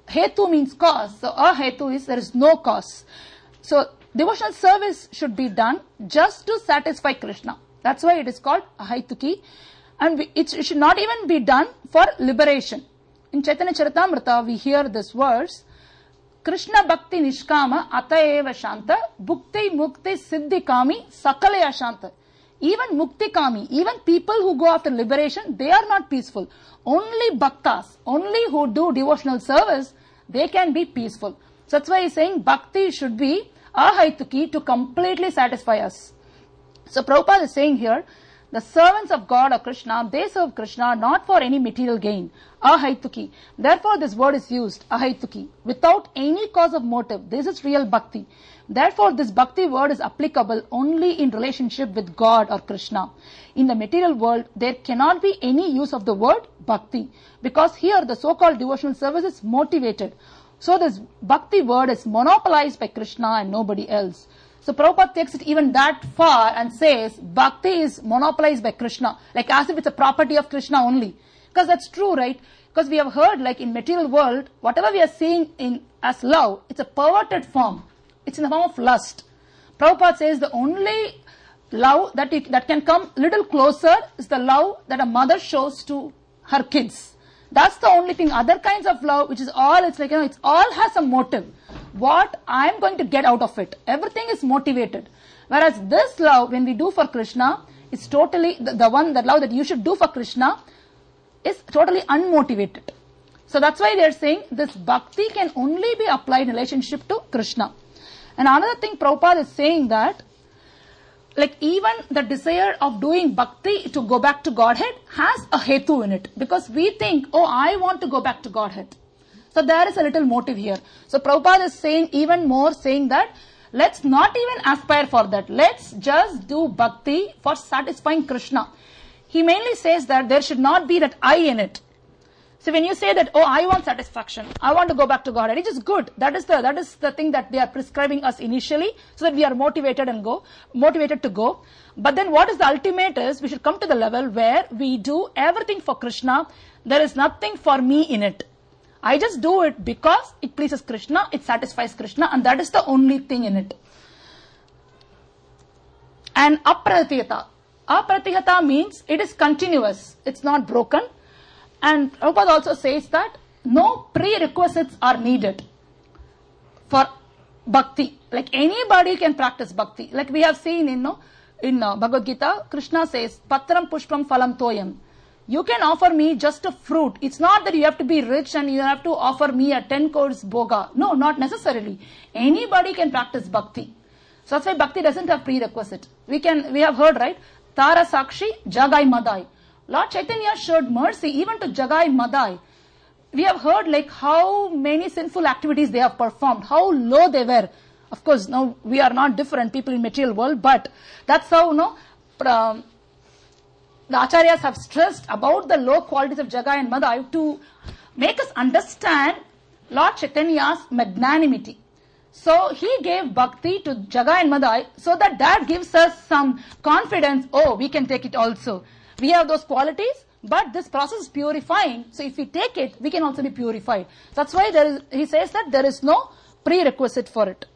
[SPEAKER 1] hetu means cause. So a hetu is there is no cause. So devotional service should be done just to satisfy Krishna. That's why it is called ahaituki. And we, it, it should not even be done for liberation. In Chaitanya Charitamrita, we hear this verse, Krishna Bhakti Nishkama Ataeva Shanta Bhukti Mukti Siddhi Kami Sakalaya Shanta. Even Mukti Kami, even people who go after liberation, they are not peaceful. Only Bhaktas, only who do devotional service, they can be peaceful. So that's why he's saying Bhakti should be ahaituki to completely satisfy us. So Prabhupada is saying here, the servants of God or Krishna, they serve Krishna not for any material gain. Ahaituki. Therefore this word is used, ahaituki, without any cause of motive. This is real bhakti. Therefore this bhakti word is applicable only in relationship with God or Krishna. In the material world, there cannot be any use of the word bhakti, because here the so-called devotional service is motivated. So this bhakti word is monopolized by Krishna and nobody else. So Prabhupada takes it even that far and says bhakti is monopolized by Krishna, like as if it's a property of Krishna only. Because that's true, right? Because we have heard, like in material world, whatever we are seeing in as love, it's a perverted form. It's in the form of lust. Prabhupada says the only love that it, that can come little closer is the love that a mother shows to her kids. That's the only thing. Other kinds of love, which is all, it's like, you know, it's all has a motive. What I am going to get out of it. Everything is motivated. Whereas this love, when we do for Krishna, it's totally, the, the one, the love that you should do for Krishna is totally unmotivated. So that's why they're saying this bhakti can only be applied in relationship to Krishna. And another thing Prabhupada is saying that, like even the desire of doing bhakti to go back to Godhead has a hetu in it. Because we think, oh, I want to go back to Godhead. So there is a little motive here. So Prabhupada is saying even more, saying that let's not even aspire for that. Let's just do bhakti for satisfying Krishna. He mainly says that there should not be that I in it. So when you say that, oh, I want satisfaction, I want to go back to Godhead, it is good. That is the that is the thing that they are prescribing us initially, so that we are motivated and go, motivated to go. But then what is the ultimate is, we should come to the level where we do everything for Krishna. There is nothing for me in it. I just do it because it pleases Krishna, it satisfies Krishna, and that is the only thing in it. And apratihata. Apratihata means it is continuous, it's not broken. And Prabhupada also says that no prerequisites are needed for bhakti. Like anybody can practice bhakti. Like we have seen in, no, in uh, Bhagavad Gita, Krishna says, Patram Pushpam Phalam Toyam. You can offer me just a fruit. It's not that you have to be rich and you have to offer me a ten course bhoga. No, not necessarily. Anybody can practice bhakti. So that's why bhakti doesn't have prerequisite. We can, we have heard, right? Tara Sakshi, Jagai Madai. Lord Chaitanya showed mercy even to Jagai Madai. We have heard like how many sinful activities they have performed, how low they were. Of course, now we are not different people in material world, but that's how, you know, um, the acharyas have stressed about the low qualities of Jagai and Madai to make us understand Lord Chaitanya's magnanimity. So he gave bhakti to Jagai and Madai so that that gives us some confidence. Oh, we can take it also. We have those qualities, but this process is purifying. So if we take it, we can also be purified. That's why there is, he says that there is no prerequisite for it.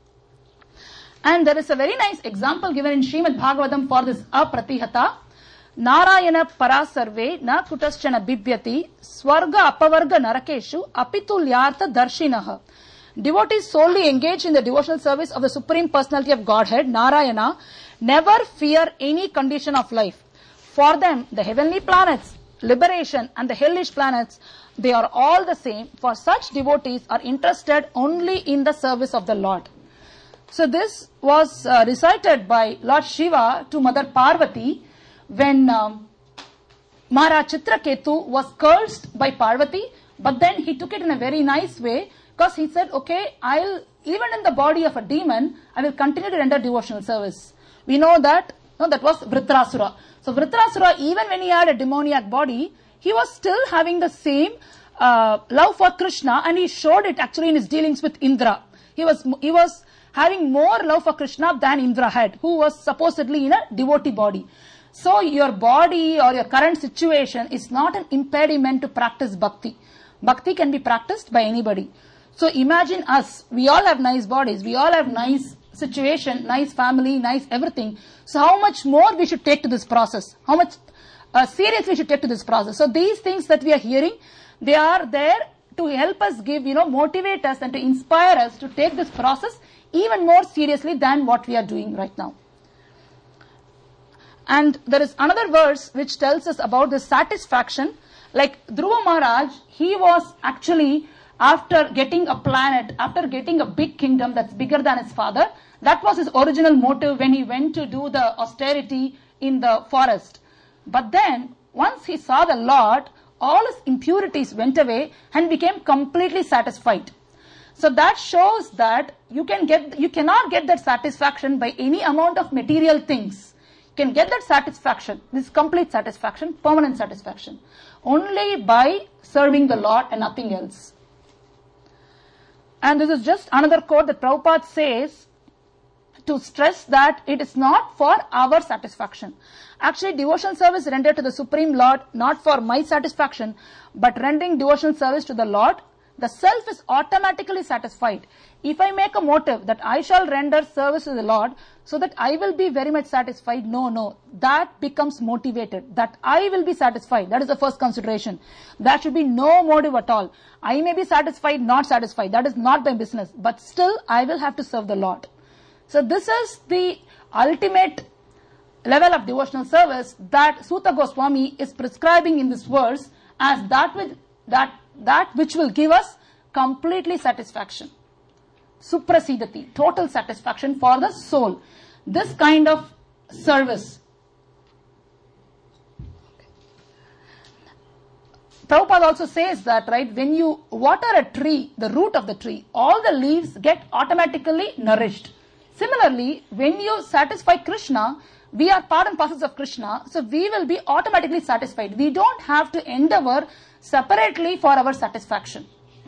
[SPEAKER 1] And there is a very nice example given in Srimad Bhagavatam for this apratihata. Narayana parasarve na kutaschana bibhyati swarga apavarga narakeshu apitulyartha darshinaha. Devotees solely engaged in the devotional service of the Supreme Personality of Godhead, Narayana, never fear any condition of life. For them, the heavenly planets, liberation, and the hellish planets, they are all the same. For such devotees are interested only in the service of the Lord. So this was uh, recited by Lord Shiva to Mother Parvati when um, Maharaj Chitraketu was cursed by Parvati, but then he took it in a very nice way, because he said, okay, I'll, even in the body of a demon, I will continue to render devotional service. We know that, no, that was Vritrasura. So Vritrasura, even when he had a demoniac body, he was still having the same uh, love for Krishna, and he showed it actually in his dealings with Indra. He was he was having more love for Krishna than Indra had, who was supposedly in a devotee body. So your body or your current situation is not an impediment to practice bhakti. Bhakti can be practiced by anybody. So imagine us, we all have nice bodies, we all have nice situation, nice family, nice everything. So how much more we should take to this process? How much uh, seriously we should take to this process? So these things that we are hearing, they are there to help us give, you know, motivate us and to inspire us to take this process even more seriously than what we are doing right now. And there is another verse which tells us about the satisfaction. Like Dhruva Maharaj, he was actually, after getting a planet, after getting a big kingdom that's bigger than his father, that was his original motive when he went to do the austerity in the forest. But then, once he saw the Lord, all his impurities went away and became completely satisfied. So that shows that you can get, you cannot get that satisfaction by any amount of material things. You can get that satisfaction, this complete satisfaction, permanent satisfaction, only by serving the Lord and nothing else. And this is just another quote that Prabhupada says to stress that it is not for our satisfaction. Actually, devotional service rendered to the Supreme Lord, not for my satisfaction, but rendering devotional service to the Lord, the self is automatically satisfied. If I make a motive that I shall render service to the Lord, so that I will be very much satisfied, no, no, that becomes motivated, that I will be satisfied. That is the first consideration. There should be no motive at all. I may be satisfied, not satisfied. That is not my business. But still, I will have to serve the Lord. So this is the ultimate level of devotional service that Suta Goswami is prescribing in this verse as that which, that, that which will give us completely satisfaction. Suprasidati, total satisfaction for the soul. This kind of service. Prabhupada also says that, right, when you water a tree, the root of the tree, all the leaves get automatically nourished. Similarly, when you satisfy Krishna, we are part and parcels of Krishna, so we will be automatically satisfied. We don't have to endeavor separately for our satisfaction.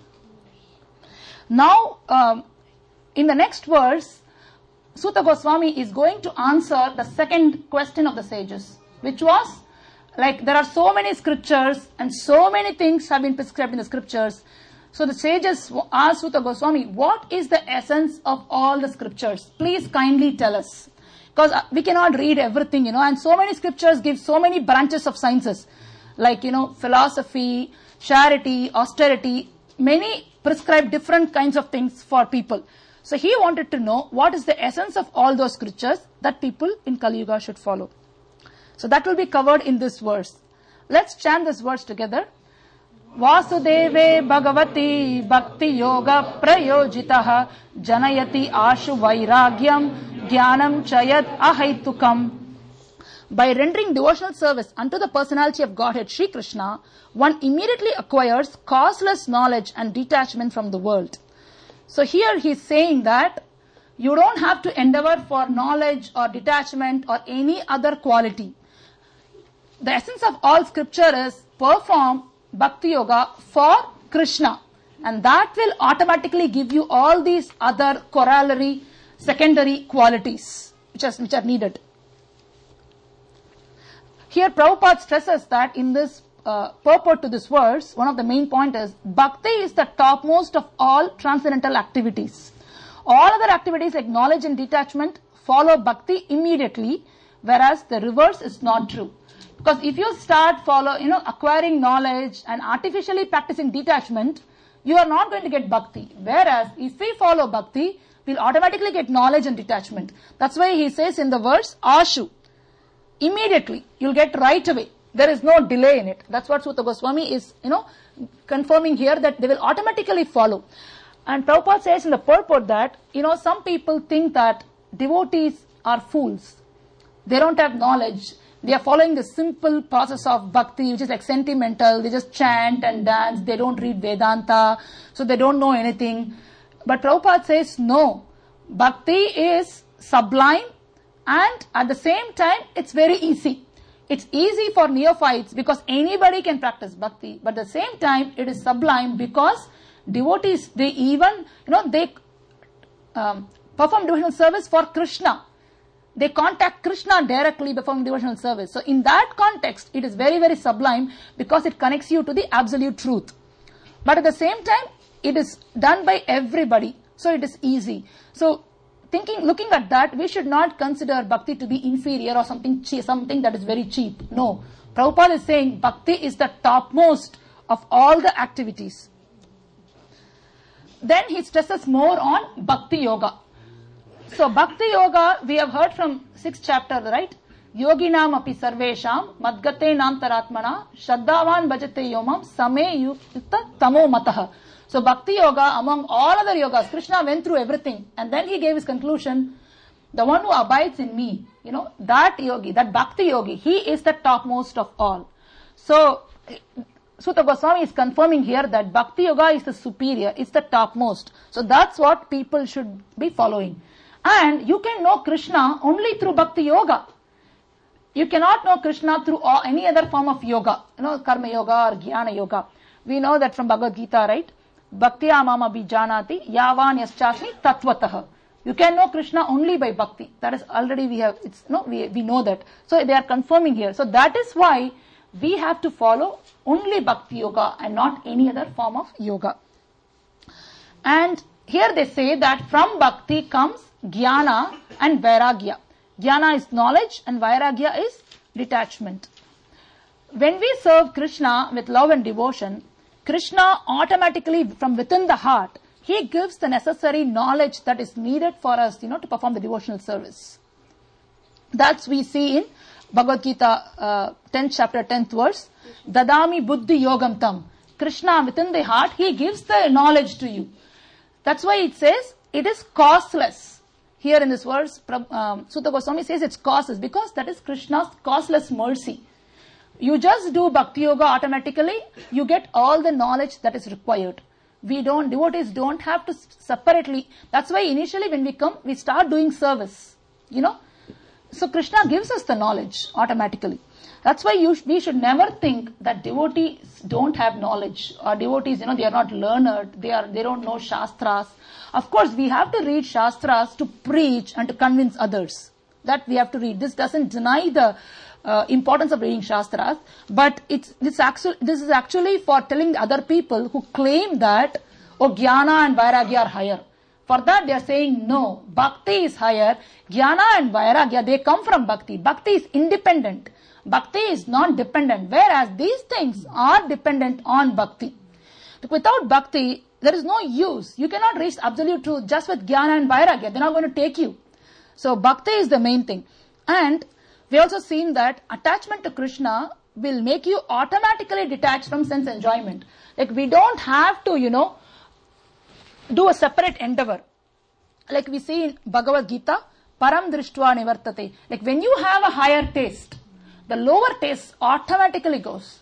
[SPEAKER 1] Now, um, in the next verse, Suta Goswami is going to answer the second question of the sages, which was, like, there are so many scriptures and so many things have been prescribed in the scriptures. So the sages asked Suta Goswami, what is the essence of all the scriptures? Please kindly tell us. Because we cannot read everything, you know, and so many scriptures give so many branches of sciences. Like, you know, philosophy, charity, austerity, many prescribe different kinds of things for people. So he wanted to know what is the essence of all those scriptures that people in Kali Yuga should follow. So that will be covered in this verse. Let's chant this verse together. Vasudeve Bhagavati Bhakti Yoga Prayojitaha Janayati Ashu Vairagyam Jnanam Chayat Ahaitukam. By rendering devotional service unto the personality of Godhead Sri Krishna, one immediately acquires causeless knowledge and detachment from the world. So here he is saying that you don't have to endeavor for knowledge or detachment or any other quality. The essence of all scripture is perform Bhakti Yoga for Krishna, and that will automatically give you all these other corollary, secondary qualities which are, which are needed. Here Prabhupada stresses that in this uh, purport to this verse, one of the main points is Bhakti is the topmost of all transcendental activities. All other activities like knowledge and detachment follow Bhakti immediately, whereas the reverse is not true. Because if you start follow, you know, acquiring knowledge and artificially practicing detachment, you are not going to get Bhakti. Whereas if we follow Bhakti, we'll automatically get knowledge and detachment. That's why he says in the verse, Ashu. Immediately, you'll get right away. There is no delay in it. That's what Suta Goswami is, you know, confirming here, that they will automatically follow. And Prabhupada says in the purport that, you know, some people think that devotees are fools. They don't have knowledge. They are following the simple process of bhakti, which is like sentimental. They just chant and dance. They don't read Vedanta. So they don't know anything. But Prabhupada says, no. Bhakti is sublime, and at the same time, it's very easy. It's easy for neophytes because anybody can practice bhakti. But at the same time, it is sublime because devotees, they even, you know, they um, perform devotional service for Krishna. They contact Krishna directly performing devotional service. So in that context, it is very, very sublime because it connects you to the absolute truth. But at the same time, it is done by everybody. So it is easy. So thinking, looking at that, we should not consider bhakti to be inferior or something cheap, something that is very cheap. No. Prabhupada is saying bhakti is the topmost of all the activities. Then he stresses more on bhakti yoga. So bhakti yoga, we have heard from sixth chapter, right? Yoginam api sarvesham madgate nantaratmana shraddhavan bhajate yomam same yukta tamo mataha. So bhakti yoga, among all other yogas, Krishna went through everything and then he gave his conclusion, the one who abides in me, you know, that yogi, that bhakti yogi, he is the topmost of all. So Suta Goswami is confirming here that bhakti yoga is the superior, it's the topmost. So that's what people should be following. And you can know Krishna only through bhakti yoga. You cannot know Krishna through all, any other form of yoga, you know, karma yoga or jnana yoga. We know that from Bhagavad Gita, right? Bhaktiya mama bijanati yavan yaschasmi tatvatah. You can know Krishna only by bhakti. That is already we have, it's no, we, we know that. So they are confirming here. So that is why we have to follow only bhakti yoga and not any other form of yoga. And here they say that from bhakti comes jnana and vairagya. Jnana is knowledge and vairagya is detachment. When we serve Krishna with love and devotion, Krishna automatically from within the heart, he gives the necessary knowledge that is needed for us, you know, to perform the devotional service. That's we see in Bhagavad Gita, uh, tenth chapter, tenth verse. Dadami buddhi yogam tam. Krishna within the heart, he gives the knowledge to you. That's why it says it is costless. Here in this verse, um, Suta Goswami says it's costless because that is Krishna's costless mercy. You just do bhakti yoga automatically, you get all the knowledge that is required. We don't, devotees don't have to separately. That's why initially when we come, we start doing service. You know. So Krishna gives us the knowledge automatically. That's why you, we should never think that devotees don't have knowledge or devotees, you know, they are not learned, they are, they don't know Shastras. Of course, we have to read Shastras to preach and to convince others. That we have to read. This doesn't deny the uh, importance of reading Shastras, but it's, this, actually, this is actually for telling other people who claim that, oh, Jnana and Vairagya are higher. For that they are saying, no, Bhakti is higher, Jnana and Vairagya, they come from Bhakti. Bhakti is independent. Bhakti is not dependent, whereas these things are dependent on Bhakti. Without Bhakti, there is no use. You cannot reach absolute truth just with Jnana and Vairagya. They're not going to take you. So Bhakti is the main thing. And we also seen that attachment to Krishna will make you automatically detached from sense enjoyment. Like we don't have to, you know, do a separate endeavor. Like we see in Bhagavad Gita, param drishtva nivartate. Like when you have a higher taste, the lower taste automatically goes.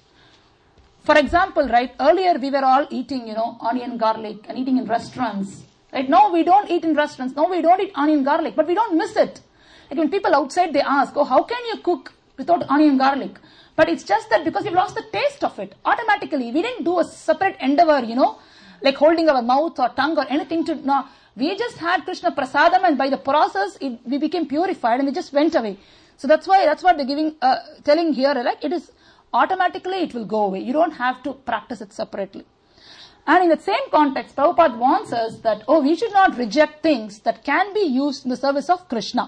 [SPEAKER 1] For example, right, earlier we were all eating, you know, onion garlic and eating in restaurants. Right now we don't eat in restaurants. Now we don't eat onion garlic, but we don't miss it. Like when people outside they ask, oh, how can you cook without onion garlic? But it's just that because we've lost the taste of it. Automatically, we didn't do a separate endeavor, you know, like holding our mouth or tongue or anything to, no. We just had Krishna prasadam and by the process, it, we became purified and we just went away. So that's why, that's what they're giving, uh, telling here, like it is automatically it will go away. You don't have to practice it separately. And in the same context, Prabhupada warns us that, oh, we should not reject things that can be used in the service of Krishna.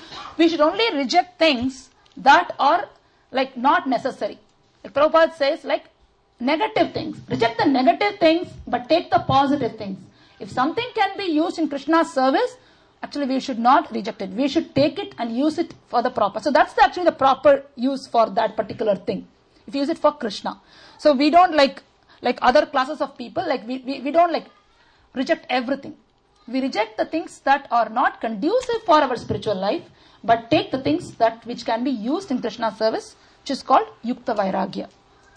[SPEAKER 1] We should only reject things that are like not necessary. Like Prabhupada says, like negative things. Reject the negative things, but take the positive things. If something can be used in Krishna's service, actually we should not reject it. We should take it and use it for the proper. So that's the, actually the proper use for that particular thing. If you use it for Krishna. So we don't like, like other classes of people, like we, we, we don't like reject everything. We reject the things that are not conducive for our spiritual life, but take the things that which can be used in Krishna's service, which is called Yukta Vairagya.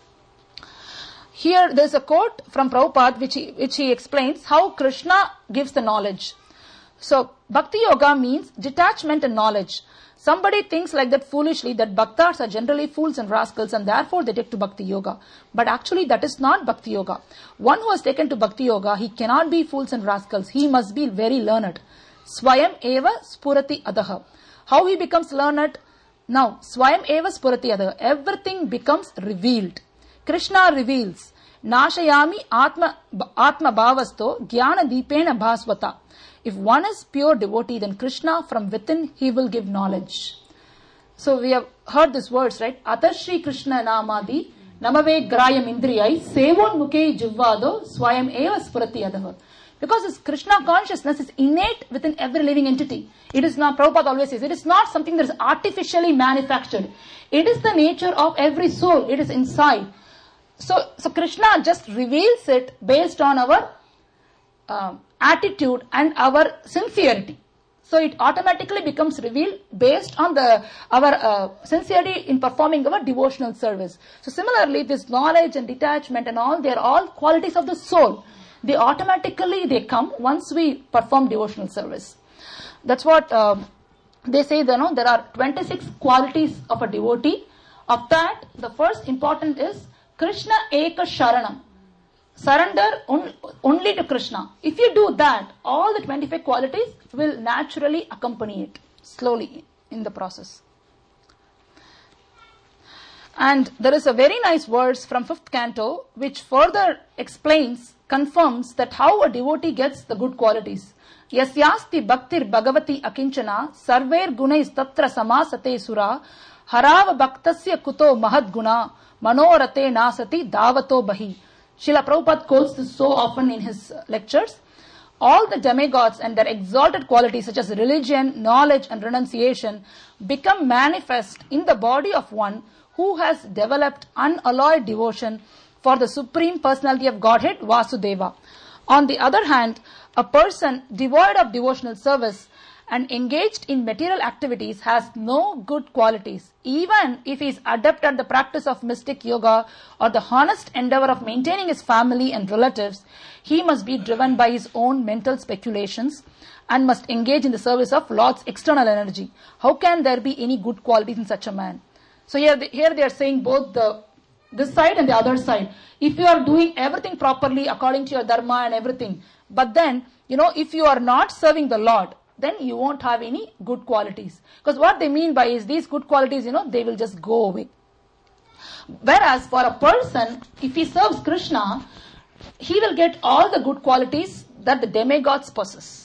[SPEAKER 1] Here there is a quote from Prabhupada which he, which he explains how Krishna gives the knowledge. So Bhakti Yoga means detachment and knowledge. Somebody thinks like that foolishly that Bhaktas are generally fools and rascals and therefore they take to Bhakti Yoga. But actually that is not Bhakti Yoga. One who has taken to Bhakti Yoga, he cannot be fools and rascals. He must be very learned. Swayam eva spurati adaha. How he becomes learned? Now, Swayam eva spurati adaha. Everything becomes revealed. Krishna reveals. Nashayami atma, atma bhavasto jnana deepena bhasvata. If one is pure devotee, then Krishna from within, he will give knowledge. So we have heard these words, right? Atashri Krishna namadi namave grayam indriyai sevon mukhe jivvado swayam eva spurati adaha. Because this Krishna consciousness is innate within every living entity. It is not, Prabhupada always says, it is not something that is artificially manufactured. It is the nature of every soul. It is inside. So, so Krishna just reveals it based on our uh, attitude and our sincerity. So it automatically becomes revealed based on the our uh, sincerity in performing our devotional service. So similarly, this knowledge and detachment and all, they are all qualities of the soul. They automatically, they come once we perform devotional service. That's what uh, they say, you know, there are twenty-six qualities of a devotee. Of that, the first important is Krishna Eka Sharanam. Surrender on, only to Krishna. If you do that, all the twenty-five qualities will naturally accompany it, slowly in the process. And there is a very nice verse from fifth canto, which further explains, confirms that how a devotee gets the good qualities. Yasyasti bhaktir bhagavati akinchana sarver gunais tatra samasate sura harava bhaktasya kuto mahad guna manorate nasati davato bahi. Srila Prabhupada quotes this so often in his lectures. All the demigods and their exalted qualities such as religion, knowledge and renunciation become manifest in the body of one who has developed unalloyed devotion for the Supreme Personality of Godhead, Vasudeva. On the other hand, a person devoid of devotional service and engaged in material activities has no good qualities. Even if he is adept at the practice of mystic yoga or the honest endeavor of maintaining his family and relatives, he must be driven by his own mental speculations and must engage in the service of Lord's external energy. How can there be any good qualities in such a man? So here, here they are saying both the this side and the other side. If you are doing everything properly according to your dharma and everything, but then, you know, if you are not serving the Lord, then you won't have any good qualities. Because what they mean by is these good qualities, you know, they will just go away. Whereas for a person, if he serves Krishna, he will get all the good qualities that the demigods possess.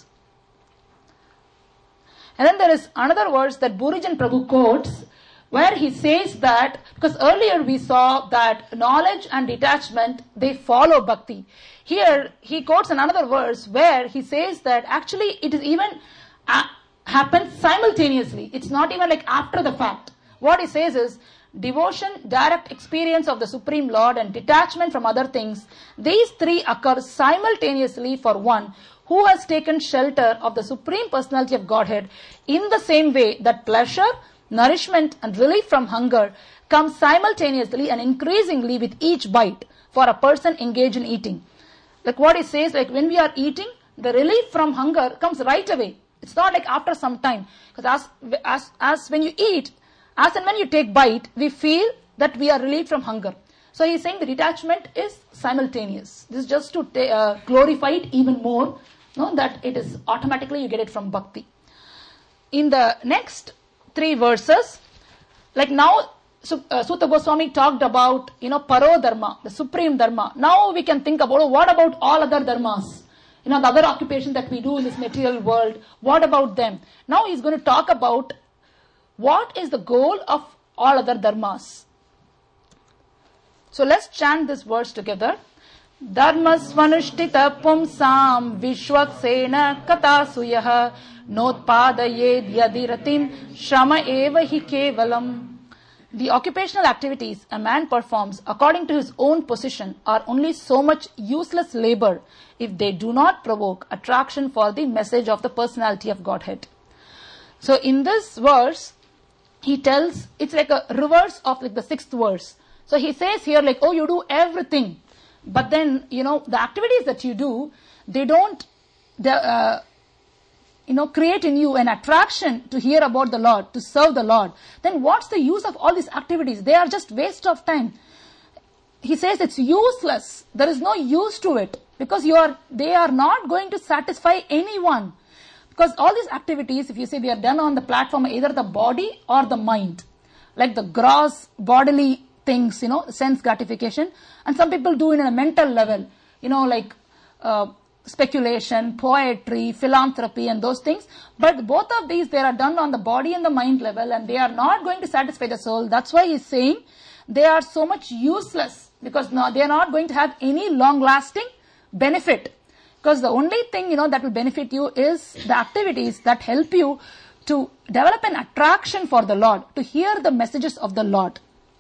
[SPEAKER 1] And then there is another verse that Burijan Prabhu quotes, where he says that, because earlier we saw that knowledge and detachment, they follow bhakti. Here he quotes another verse where he says that actually it is even uh, happens simultaneously. It's not even like after the fact. What he says is, devotion, direct experience of the Supreme Lord and detachment from other things, these three occur simultaneously for one who has taken shelter of the Supreme Personality of Godhead, in the same way that pleasure, nourishment and relief from hunger come simultaneously and increasingly with each bite for a person engaged in eating. Like what he says, like when we are eating, the relief from hunger comes right away. It's not like after some time. Because as, as, as when you eat, as and when you take bite, we feel that we are relieved from hunger. So he's saying the detachment is simultaneous. This is just to ta- uh, glorify it even more, no, that it is automatically you get it from bhakti. In the next three verses, like now, so, uh, Sutta Goswami talked about, you know, Paro Dharma, the supreme Dharma. Now we can think about, oh, what about all other Dharmas? You know, the other occupations that we do in this material world, what about them? Now he's going to talk about what is the goal of all other Dharmas. So let's chant this verse together. Dharmasvanushtita pumsam vishwaksena katasuyah notpadayed yadiratim shrama eva hi kevalam. The occupational activities a man performs according to his own position are only so much useless labor if they do not provoke attraction for the message of the personality of Godhead. So in this verse, he tells, it's like a reverse of like the sixth verse. So he says here like, oh, you do everything. But then, you know, the activities that you do, they don't, they, uh, you know, create in you an attraction to hear about the Lord, to serve the Lord. Then what's the use of all these activities? They are just waste of time. He says it's useless. There is no use to it because you are, they are not going to satisfy anyone. Because all these activities, if you say they are done on the platform, either the body or the mind. Like the gross bodily things, you know, sense gratification. And some people do it in a mental level, you know, like uh, speculation, poetry, philanthropy and those things. But both of these, they are done on the body and the mind level, and they are not going to satisfy the soul. That's why he's saying they are so much useless, because now they are not going to have any long-lasting benefit. Because the only thing, you know, that will benefit you is the activities that help you to develop an attraction for the Lord, to hear the messages of the Lord.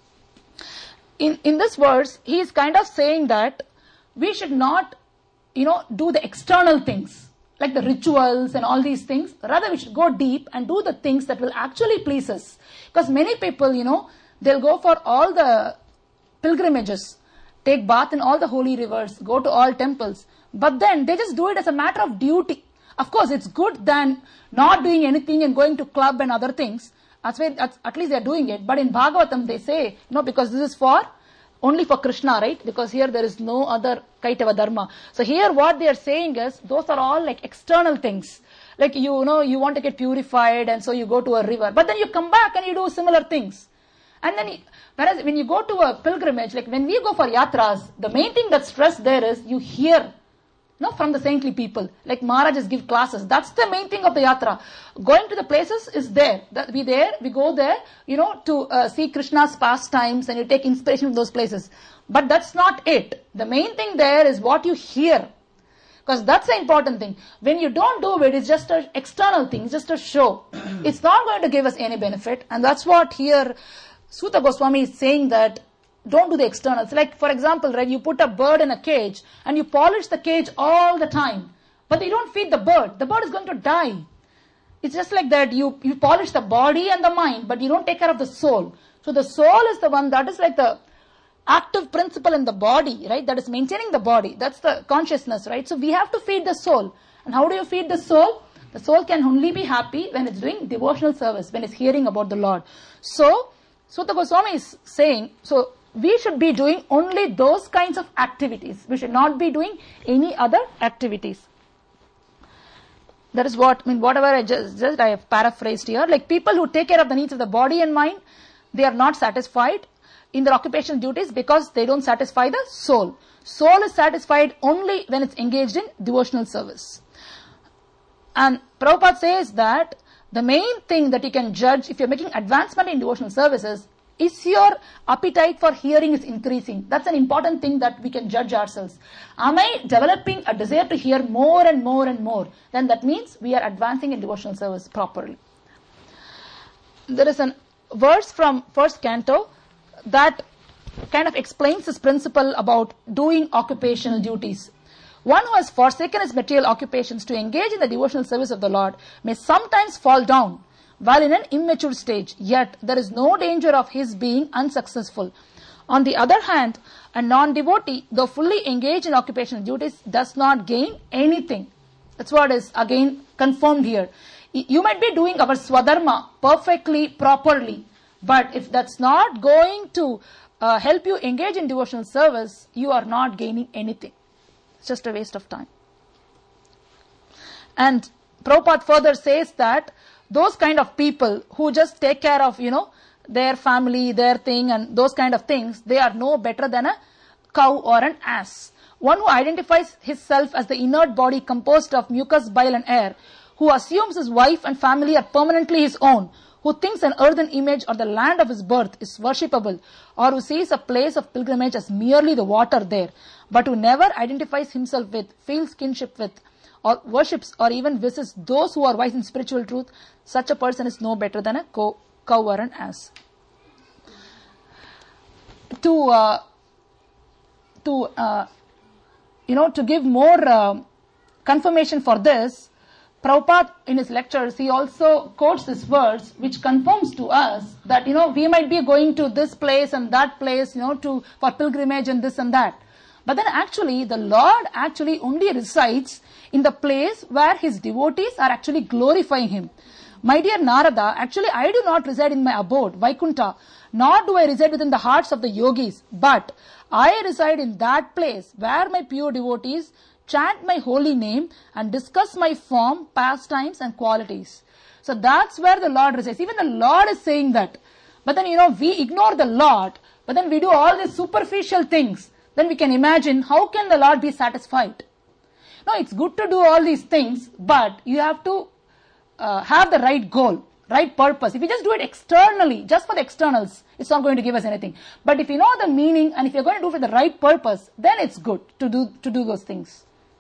[SPEAKER 1] In, in this verse, he is kind of saying that we should not, you know, do the external things, like the rituals and all these things. Rather, we should go deep and do the things that will actually please us. Because many people, you know, they'll go for all the pilgrimages, take bath in all the holy rivers, go to all temples. But then they just do it as a matter of duty. Of course, it's good than not doing anything and going to club and other things. That's why, that's, at least they're doing it. But in Bhagavatam, they say, no, because this is for, only for Krishna, right? Because here there is no other Kaitava Dharma. So here what they are saying is, those are all like external things. Like, you know, you want to get purified and so you go to a river. But then you come back and you do similar things. And then, you, whereas when you go to a pilgrimage, like when we go for yatras, the main thing that's stressed there is you hear, no, from the saintly people. Like Maharajas give classes. That's the main thing of the yatra. Going to the places is there. That we there, we go there, you know, to uh, see Krishna's pastimes, and you take inspiration from those places. But that's not it. The main thing there is what you hear. Because that's the important thing. When you don't do it, it's just an external thing, it's just a show. It's not going to give us any benefit. And that's what here Suta Goswami is saying, that don't do the externals. Like, for example, right, you put a bird in a cage and you polish the cage all the time, but you don't feed the bird. The bird is going to die. It's just like that. You, you polish the body and the mind, but you don't take care of the soul. So the soul is the one that is like the active principle in the body, right? That is maintaining the body. That's the consciousness, right? So we have to feed the soul. And how do you feed the soul? The soul can only be happy when it's doing devotional service, when it's hearing about the Lord. So, Suta Goswami is saying, so we should be doing only those kinds of activities. We should not be doing any other activities. That is what, I mean, whatever I just, just I have paraphrased here. Like people who take care of the needs of the body and mind, they are not satisfied in their occupational duties because they don't satisfy the soul. Soul is satisfied only when it's engaged in devotional service. And Prabhupada says that the main thing that you can judge if you're making advancement in devotional services is your appetite for hearing is increasing. That's an important thing that we can judge ourselves. Am I developing a desire to hear more and more and more? Then that means we are advancing in devotional service properly. There is a verse from first canto that kind of explains this principle about doing occupational duties. One who has forsaken his material occupations to engage in the devotional service of the Lord may sometimes fall down while in an immature stage, yet there is no danger of his being unsuccessful. On the other hand, a non-devotee, though fully engaged in occupational duties, does not gain anything. That's what is again confirmed here. You might be doing our swadharma perfectly, properly, but if that's not going to uh, help you engage in devotional service, you are not gaining anything. It's just a waste of time. And Prabhupada further says that those kind of people who just take care of, you know, their family, their thing and those kind of things, they are no better than a cow or an ass. One who identifies himself as the inert body composed of mucus, bile and air, who assumes his wife and family are permanently his own, who thinks an earthen image or the land of his birth is worshipable, or who sees a place of pilgrimage as merely the water there, but who never identifies himself with, feels kinship with, or worships or even visits those who are wise in spiritual truth, such a person is no better than a cow, cow or an ass. To, uh, to uh, you know, to give more uh, confirmation for this, Prabhupada in his lectures, he also quotes this verse which confirms to us that, you know, we might be going to this place and that place, you know, to for pilgrimage and this and that. But then actually, the Lord actually only resides in the place where his devotees are actually glorifying him. My dear Narada, actually I do not reside in my abode, Vaikuntha, nor do I reside within the hearts of the yogis, but I reside in that place where my pure devotees chant my holy name and discuss my form, pastimes and qualities. So that's where the Lord resides. Even the Lord is saying that. But then, you know, we ignore the Lord But then we do all these superficial things. Then we can imagine how can the Lord be satisfied? No, it's good to do all these things, but you have to uh, have the right goal, right purpose. If you just do it externally, just for the externals, it's not going to give us anything. But if you know the meaning and if you're going to do it for the right purpose, then it's good to do, to do those things.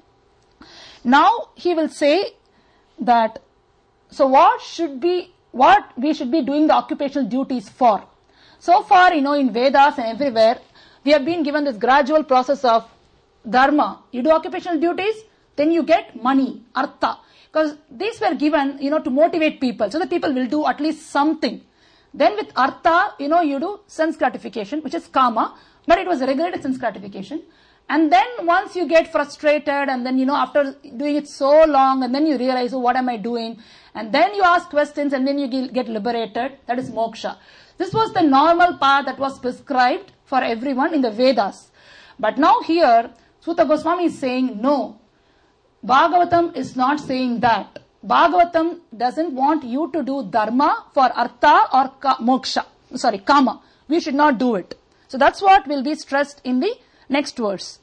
[SPEAKER 1] Now, he will say that, so what should be, what we should be doing the occupational duties for? So far, you know, in Vedas and everywhere, we have been given this gradual process of dharma. You do occupational duties, then you get money, artha. Because these were given, you know, to motivate people, so that people will do at least something. Then with artha, you know, you do sense gratification, which is kama, but it was regulated sense gratification. And then once you get frustrated, and then, you know, after doing it so long, and then you realize, oh, what am I doing? And then you ask questions, and then you get liberated. That is moksha. This was the normal path that was prescribed for everyone in the Vedas. But now here, Suta Goswami is saying, no. Bhagavatam is not saying that. Bhagavatam doesn't want you to do dharma for artha or ka- moksha. Sorry, kama. We should not do it. So that's what will be stressed in the next verse.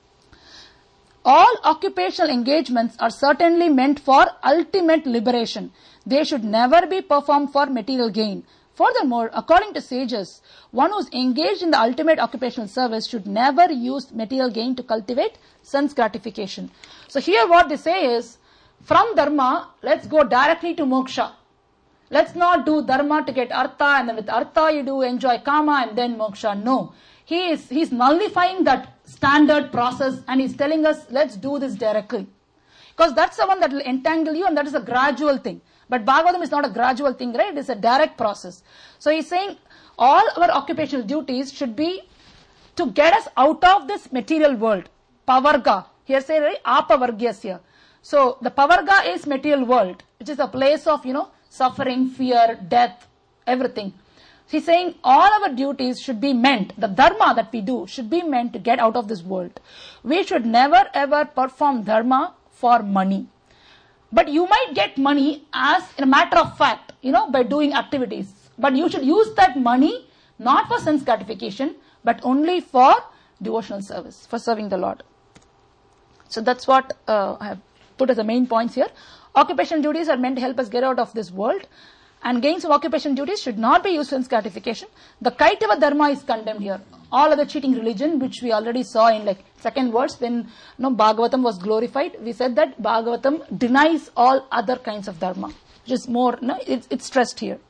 [SPEAKER 1] All occupational engagements are certainly meant for ultimate liberation. They should never be performed for material gain. Furthermore, according to sages, one who is engaged in the ultimate occupational service should never use material gain to cultivate sense gratification. So here what they say is, from dharma, let's go directly to moksha. Let's not do dharma to get artha, and then with artha you do enjoy kama and then moksha. No. He is he's nullifying that standard process, and he's telling us, let's do this directly. Because that's the one that will entangle you, and that is a gradual thing. But Bhagavatam is not a gradual thing, right? It is a direct process. So he's saying all our occupational duties should be to get us out of this material world. Pavarga. Here say, right? Apavargyasya. So the Pavarga is material world, which is a place of, you know, suffering, fear, death, everything. He's saying all our duties should be meant, the dharma that we do should be meant to get out of this world. We should never ever perform dharma for money. But you might get money as in a matter of fact, you know, by doing activities. But you should use that money not for sense gratification, but only for devotional service, for serving the Lord. So that's what uh, I have put as the main points here. Occupational duties are meant to help us get out of this world. And gains of occupation duties should not be used for sense gratification. The Kaitava Dharma is condemned here. All other cheating religion, which we already saw in like second verse when you know, Bhagavatam was glorified, we said that Bhagavatam denies all other kinds of dharma, which is more, no, it's, it's stressed here.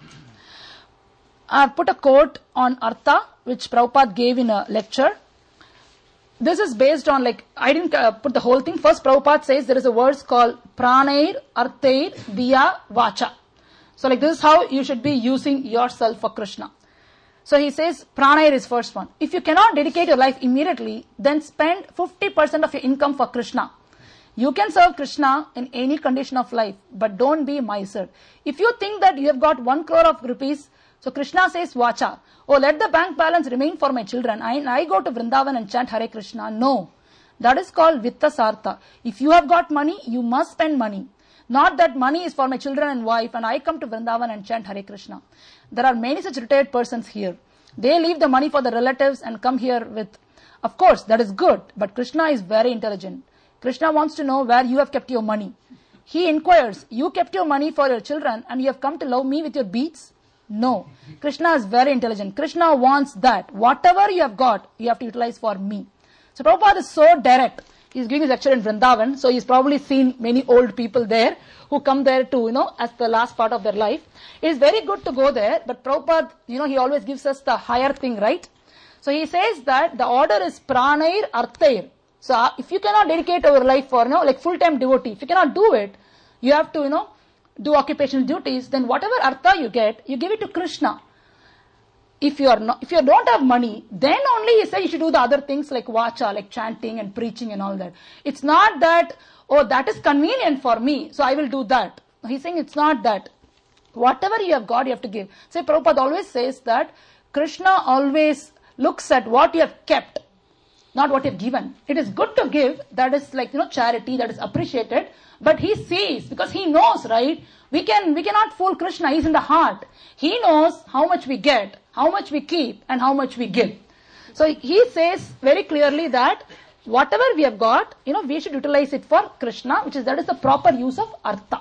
[SPEAKER 1] I've put a quote on Artha, which Prabhupada gave in a lecture. This is based on like, I didn't uh, put the whole thing. First, Prabhupada says there is a verse called Pranair, Arthair, Diya, Vacha. So like this is how you should be using yourself for Krishna. So he says, Pranair is first one. If you cannot dedicate your life immediately, then spend fifty percent of your income for Krishna. You can serve Krishna in any condition of life, but don't be miser. If you think that you have got one crore of rupees, so Krishna says, Vacha, oh, let the bank balance remain for my children. I, I go to Vrindavan and chant Hare Krishna. No. That is called Vitta Sartha. If you have got money, you must spend money. Not that money is for my children and wife and I come to Vrindavan and chant Hare Krishna. There are many such retired persons here. They leave the money for the relatives and come here with, of course, that is good, but Krishna is very intelligent. Krishna wants to know where you have kept your money. He inquires, you kept your money for your children and you have come to love me with your beads? No. Krishna is very intelligent. Krishna wants that. Whatever you have got, you have to utilize for me. So Prabhupada is so direct. He's giving his lecture in Vrindavan, so he's probably seen many old people there who come there to, you know, as the last part of their life. It is very good to go there, but Prabhupada, you know, he always gives us the higher thing, right? So he says that the order is Pranair, Arthair. So uh, if you cannot dedicate our life for, you know, like full-time devotee, if you cannot do it, you have to, you know, do occupational duties, then whatever artha you get, you give it to Krishna. If you are not, if you don't have money, then only he said you should do the other things like vacha, like chanting and preaching and all that. It's not that, oh, that is convenient for me, so I will do that. He's saying it's not that. Whatever you have got, you have to give. So Prabhupada always says that Krishna always looks at what you have kept. not what you've given. It is good to give, that is like, you know, charity, that is appreciated, but he sees, because he knows, right? We can, we cannot fool Krishna, he's in the heart. He knows how much we get, how much we keep, and how much we give. So he says very clearly that whatever we have got, you know, we should utilize it for Krishna, which is, that is the proper use of artha.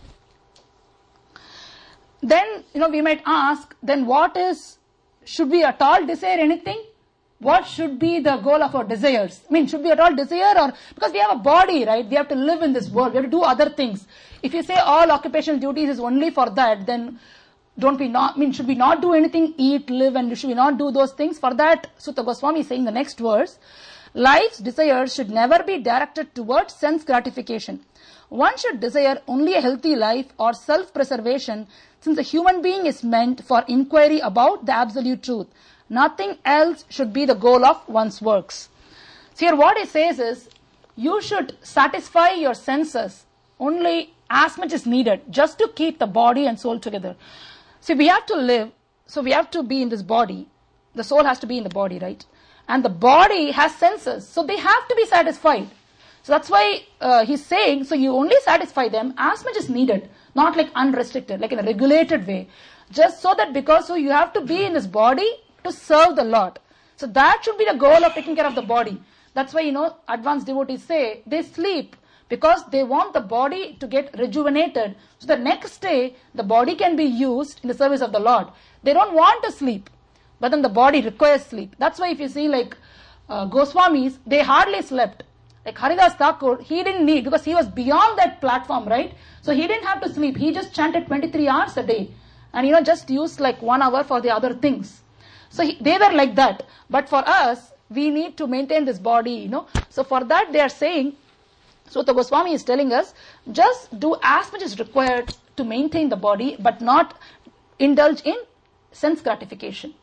[SPEAKER 1] Then, you know, we might ask, then what is, should we at all desire anything? What should be the goal of our desires? I mean, should we at all desire, or, because we have a body, right? We have to live in this world. We have to do other things. If you say all occupational duties is only for that, then don't we not, I mean, should we not do anything, eat, live, and should we not do those things? For that, Suta Goswami is saying in the next verse, life's desires should never be directed towards sense gratification. One should desire only a healthy life or self-preservation, since a human being is meant for inquiry about the absolute truth. Nothing else should be the goal of one's works. So here what he says is, you should satisfy your senses only as much as needed, just to keep the body and soul together. See, we have to live, so we have to be in this body. The soul has to be in the body, right? And the body has senses, so they have to be satisfied. So that's why uh, he's saying, so you only satisfy them as much as needed, not like unrestricted, like in a regulated way. Just so that, because so you have to be in this body to serve the Lord. So that should be the goal of taking care of the body. That's why, you know, advanced devotees say they sleep because they want the body to get rejuvenated. So the next day, the body can be used in the service of the Lord. They don't want to sleep, but then the body requires sleep. That's why if you see like uh, Goswamis, they hardly slept. Like Haridas Thakur, he didn't need, because he was beyond that platform, right? So he didn't have to sleep. He just chanted twenty-three hours a day. And, you know, just used like one hour for the other things. So he, they were like that. But for us, we need to maintain this body, you know. So for that they are saying, so the Goswami is telling us, just do as much as required to maintain the body, but not indulge in sense gratification.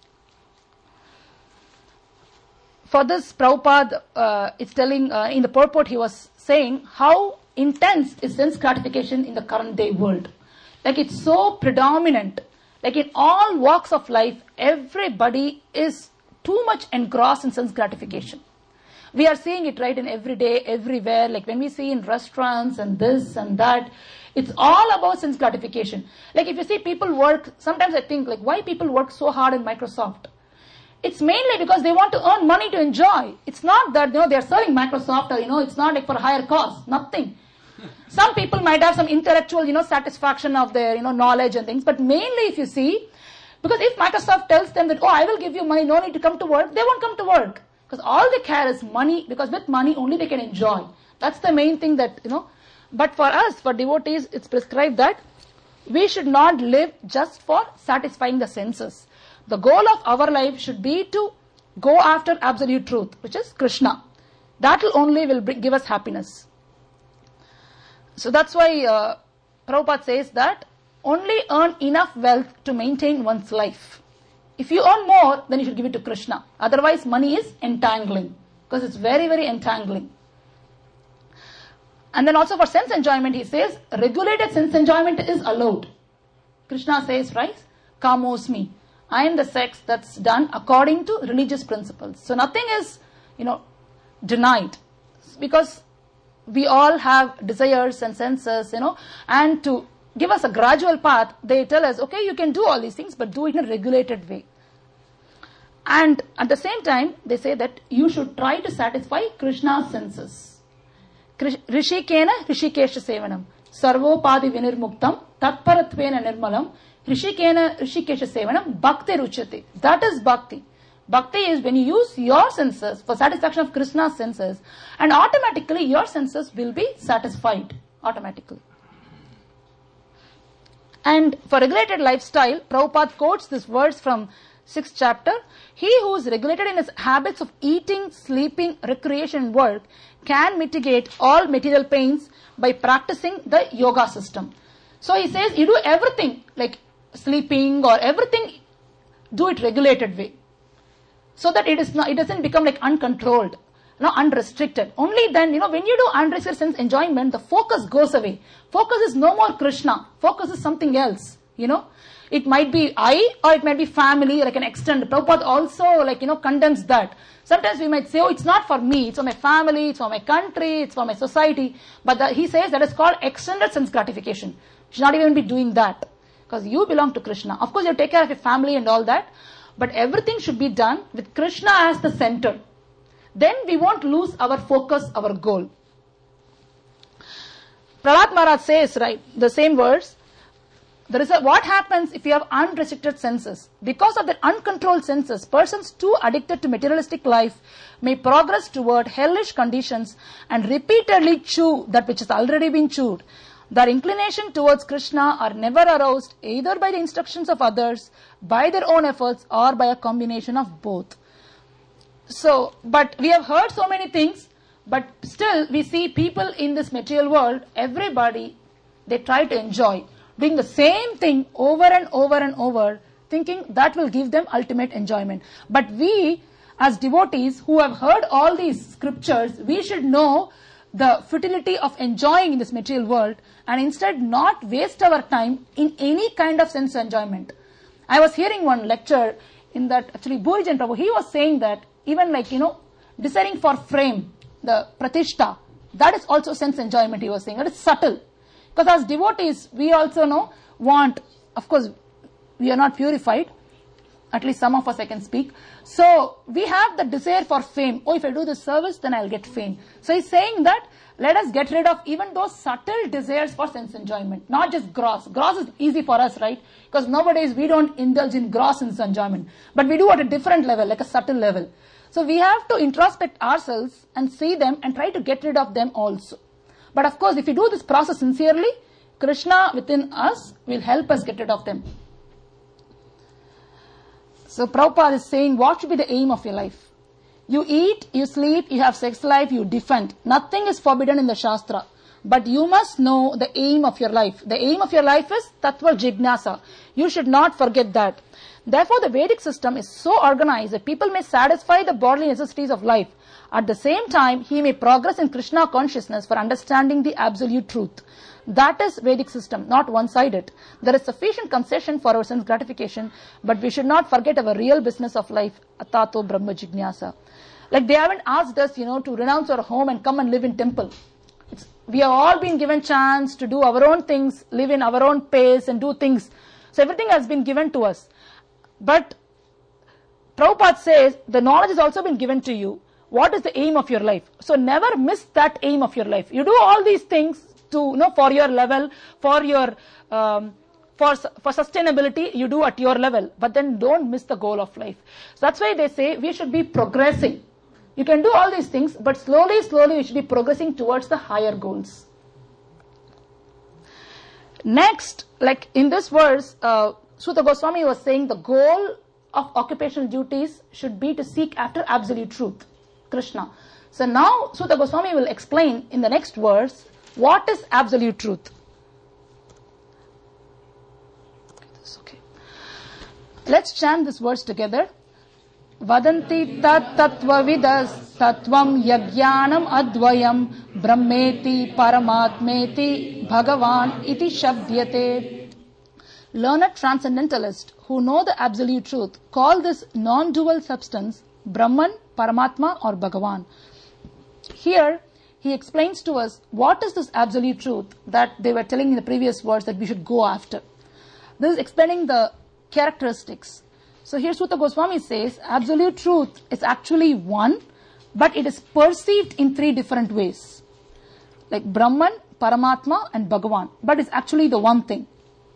[SPEAKER 1] For this, Prabhupada uh, is telling, uh, in the purport he was saying, how intense is sense gratification in the current day world. Like it's so predominant. Like in all walks of life, everybody is too much engrossed in sense gratification. We are seeing it right in every day, everywhere. Like when we see in restaurants and this and that, it's all about sense gratification. Like if you see people work, sometimes I think like why people work so hard in Microsoft. It's mainly because they want to earn money to enjoy. It's not that, you know, they're serving Microsoft or, you know, it's not like for a higher cost. Nothing. Some people might have some intellectual, you know, satisfaction of their, you know, knowledge and things. But mainly if you see, because if Microsoft tells them that, oh, I will give you money, no need to come to work, they won't come to work. Because all they care is money, because with money only they can enjoy. That's the main thing that, you know. But for us, for devotees, it's prescribed that we should not live just for satisfying the senses. The goal of our life should be to go after absolute truth, which is Krishna. That will only will bring, give us happiness. So that's why uh, Prabhupada says that only earn enough wealth to maintain one's life. If you earn more, then you should give it to Krishna. Otherwise, money is entangling, because it's very, very entangling. And then also for sense enjoyment, he says, regulated sense enjoyment is allowed. Krishna says, right, Kamosmi. I am the sex that's done according to religious principles. So nothing is, you know, denied. Because we all have desires and senses, you know, and to give us a gradual path, they tell us, okay, you can do all these things, but do it in a regulated way. And at the same time, they say that you should try to satisfy Krishna's senses. Rishikena Rishikesha Sevanam. Sarvopadi Vinirmuktam Tatparatvena Nirmalam. Rishikena Rishikesha Sevanam Bhakti Ruchati. That is Bhakti. Bhakti is when you use your senses for satisfaction of Krishna's senses, and automatically your senses will be satisfied. Automatically. And for regulated lifestyle, Prabhupada quotes this verse from sixth chapter. He who is regulated in his habits of eating, sleeping, recreation and work can mitigate all material pains by practicing the yoga system. So he says you do everything like sleeping or everything, do it regulated way. So that it is not, it doesn't become like uncontrolled, no, unrestricted. Only then, you know, when you do unrestricted sense enjoyment, the focus goes away. Focus is no more Krishna. Focus is something else. you know. It might be I or it might be family, like an extended. Prabhupada also, like, you know, condemns that. Sometimes we might say, oh, it's not for me, it's for my family, it's for my country, it's for my society. But the, he says that is called extended sense gratification. You should not even be doing that. Because you belong to Krishna. Of course, you take care of your family and all that. But everything should be done with Krishna as the center. Then we won't lose our focus, our goal. Prahlad Maharaj says, right, the same words. There is a, what happens if you have unrestricted senses? Because of their uncontrolled senses, persons too addicted to materialistic life may progress toward hellish conditions and repeatedly chew that which has already been chewed. Their inclination towards Krishna are never aroused either by the instructions of others, by their own efforts, or by a combination of both. So, but we have heard so many things, but still we see people in this material world, everybody, they try to enjoy. Doing the same thing over and over and over, thinking that will give them ultimate enjoyment. But we, as devotees who have heard all these scriptures, we should know the futility of enjoying in this material world and instead not waste our time in any kind of sense enjoyment. I was hearing one lecture in that, actually, Bhurijan Prabhu, he was saying that even like, you know, deciding for frame, the pratishta, that is also sense enjoyment, he was saying. That is subtle. Because as devotees, we also know, want, of course, we are not purified. At least some of us I can speak. So, we have the desire for fame. Oh, if I do this service, then I'll get fame. So, he's saying that, let us get rid of even those subtle desires for sense enjoyment. Not just gross. Gross is easy for us, right? Because nowadays, we don't indulge in gross sense enjoyment. But we do at a different level, like a subtle level. So, we have to introspect ourselves and see them and try to get rid of them also. But of course, if we do this process sincerely, Krishna within us will help us get rid of them. So Prabhupada is saying, what should be the aim of your life? You eat, you sleep, you have sex life, you defend. Nothing is forbidden in the Shastra. But you must know the aim of your life. The aim of your life is Tattva Jignasa. You should not forget that. Therefore, the Vedic system is so organized that people may satisfy the bodily necessities of life. At the same time, he may progress in Krishna consciousness for understanding the absolute truth. That is Vedic system, not one-sided. There is sufficient concession for our sense gratification, but we should not forget our real business of life, Atato Brahma Jignasa. Like they haven't asked us, you know, to renounce our home and come and live in temple. It's, we have all been given chance to do our own things, live in our own pace and do things. So everything has been given to us. But Prabhupada says, the knowledge has also been given to you. What is the aim of your life? So never miss that aim of your life. You do all these things to, you know, for your level, for your, um, for, for sustainability, you do at your level. But then don't miss the goal of life. So that's why they say we should be progressing. You can do all these things, but slowly, slowly we should be progressing towards the higher goals. Next, like in this verse, uh, Suta Goswami was saying the goal of occupational duties should be to seek after absolute truth, Krishna. So now Suta Goswami will explain in the next verse what is absolute truth. Okay. Let's chant this verse together. Vadanti tat tattva vidas tattvam yagyanam advayam brahmeti paramatmeti bhagavan iti shabdyate. Learned transcendentalists who know the absolute truth call this non-dual substance Brahman, Paramatma or Bhagavan. Here, he explains to us what is this absolute truth that they were telling in the previous words that we should go after. This is explaining the characteristics. So here Suta Goswami says absolute truth is actually one, but it is perceived in three different ways. Like Brahman, Paramatma and Bhagavan. But it's actually the one thing.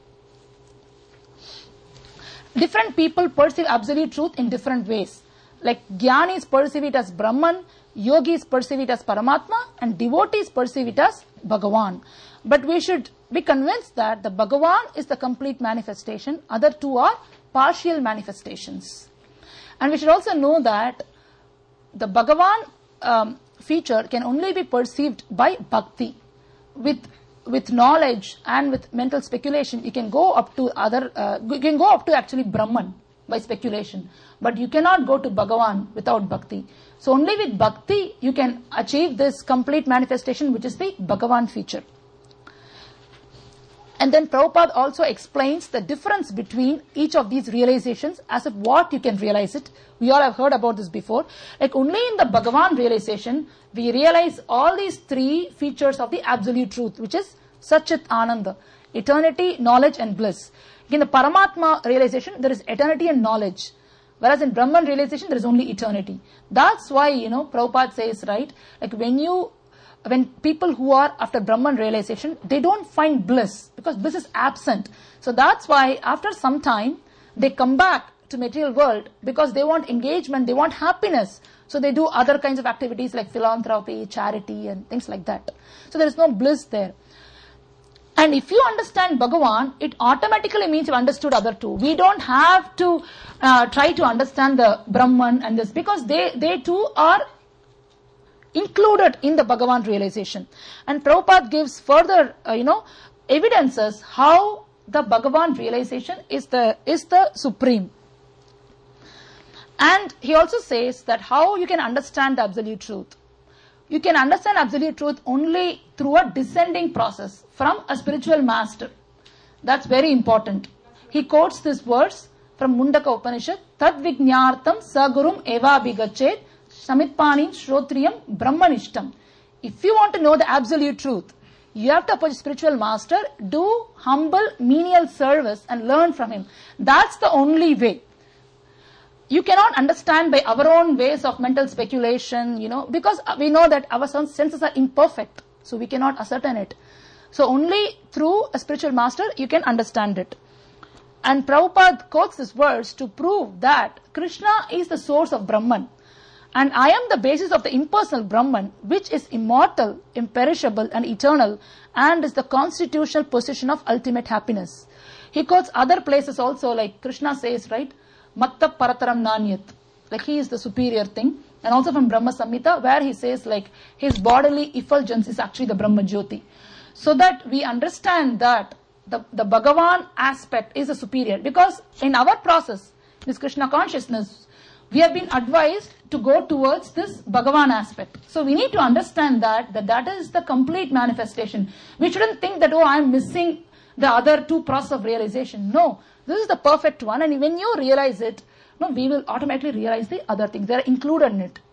[SPEAKER 1] Different people perceive absolute truth in different ways. Like Jnanis perceive it as Brahman, Yogis perceive it as Paramatma, and devotees perceive it as Bhagavan. But we should be convinced that the Bhagavan is the complete manifestation, other two are partial manifestations. And we should also know that the Bhagavan um, feature can only be perceived by bhakti. With with knowledge and with mental speculation, you can go up to other, uh, you can go up to actually Brahman by speculation. But you cannot go to Bhagavan without bhakti. So only with bhakti you can achieve this complete manifestation, which is the Bhagavan feature. And then Prabhupada also explains the difference between each of these realizations as if what you can realize it. We all have heard about this before. Like only in the Bhagavan realization, we realize all these three features of the absolute truth, which is Satchit Ananda, eternity, knowledge and bliss. In the Paramatma realization, there is eternity and knowledge. Whereas in Brahman realization, there is only eternity. That's why, you know, Prabhupada says, right, like when you when people who are after Brahman realization, they don't find bliss because bliss is absent. So that's why after some time, they come back to material world because they want engagement, they want happiness. So they do other kinds of activities like philanthropy, charity and things like that. So there is no bliss there. And if you understand Bhagavan, it automatically means you've understood other two. We don't have to uh, try to understand the Brahman and this because they, they too are included in the Bhagavan realization. And Prabhupada gives further, uh, you know, evidences how the Bhagavan realization is the, is the supreme. And he also says that how you can understand the absolute truth. You can understand absolute truth only through a descending process from a spiritual master. That's very important. He quotes this verse from Mundaka Upanishad, Tad Vijñārtam Sagurum Eva Vigachet Samitpanim Shrotriyam Brahmanishtam. If you want to know the absolute truth, you have to approach a spiritual master, do humble menial service and learn from him. That's the only way. You cannot understand by our own ways of mental speculation, you know, because we know that our senses are imperfect. So we cannot ascertain it. So only through a spiritual master you can understand it. And Prabhupada quotes this verse to prove that Krishna is the source of Brahman. And I am the basis of the impersonal Brahman, which is immortal, imperishable and eternal, and is the constitutional position of ultimate happiness. He quotes other places also, like Krishna says, right, Matta Parataram Nanyat, like he is the superior thing. And also from Brahma Samhita, where he says like his bodily effulgence is actually the Brahma Jyoti. So that we understand that the, the Bhagavan aspect is the superior. Because in our process, this Krishna consciousness, we have been advised to go towards this Bhagavan aspect. So we need to understand that, that that is the complete manifestation. We shouldn't think that, oh, I'm missing the other two process of realization. No, this is the perfect one. And when you realize it, no, we will automatically realize the other things. They are included in it.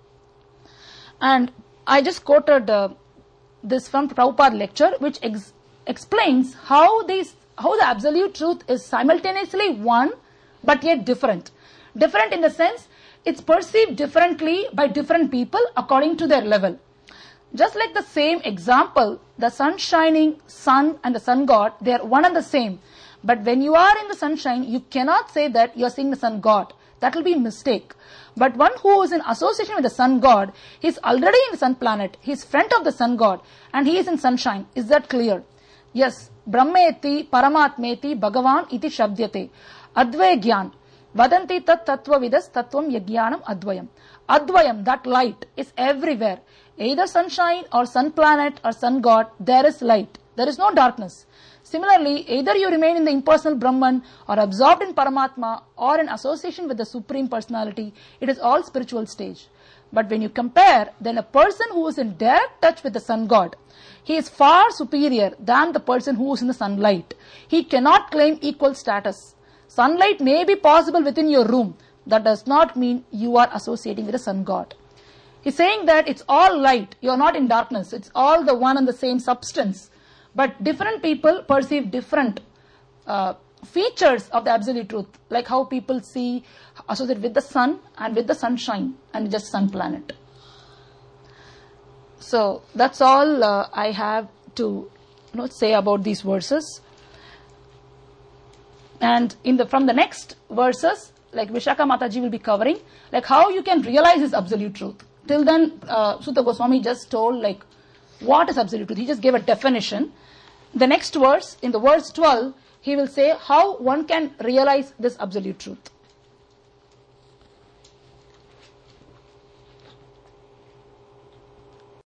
[SPEAKER 1] And I just quoted uh, this from Prabhupada lecture, which ex explains how, these, how the absolute truth is simultaneously one, but yet different. Different in the sense, it's perceived differently by different people according to their level. Just like the same example, the sun shining sun and the sun god, they are one and the same. But when you are in the sunshine, you cannot say that you are seeing the sun god. That will be a mistake. But one who is in association with the sun god, he is already in the sun planet. He is friend of the sun god and he is in sunshine. Is that clear? Yes. Brahmeti, Paramatmeti, Bhagavan iti shabdyate. Advaya Gyan. Vadanti tat tattva vidas tattvam yagyanam advayam. Advayam, that light, is everywhere. Either sunshine or sun planet or sun god, there is light. There is no darkness. Similarly, either you remain in the impersonal Brahman or absorbed in Paramatma or in association with the Supreme Personality, it is all spiritual stage. But when you compare, then a person who is in direct touch with the sun god, he is far superior than the person who is in the sunlight. He cannot claim equal status. Sunlight may be possible within your room. That does not mean you are associating with the sun god. He's saying that it's all light. You are not in darkness. It's all the one and the same substance. But different people perceive different uh, features of the absolute truth. Like how people see, associate with the sun and with the sunshine and just sun planet. So that's all uh, I have to you know, say about these verses. And in the from the next verses, like Vishaka Mataji will be covering, like how you can realize this absolute truth. Till then, uh, Suta Goswami just told like what is absolute truth. He just gave a definition. The next verse, in the verse twelve, he will say how one can realize this absolute truth.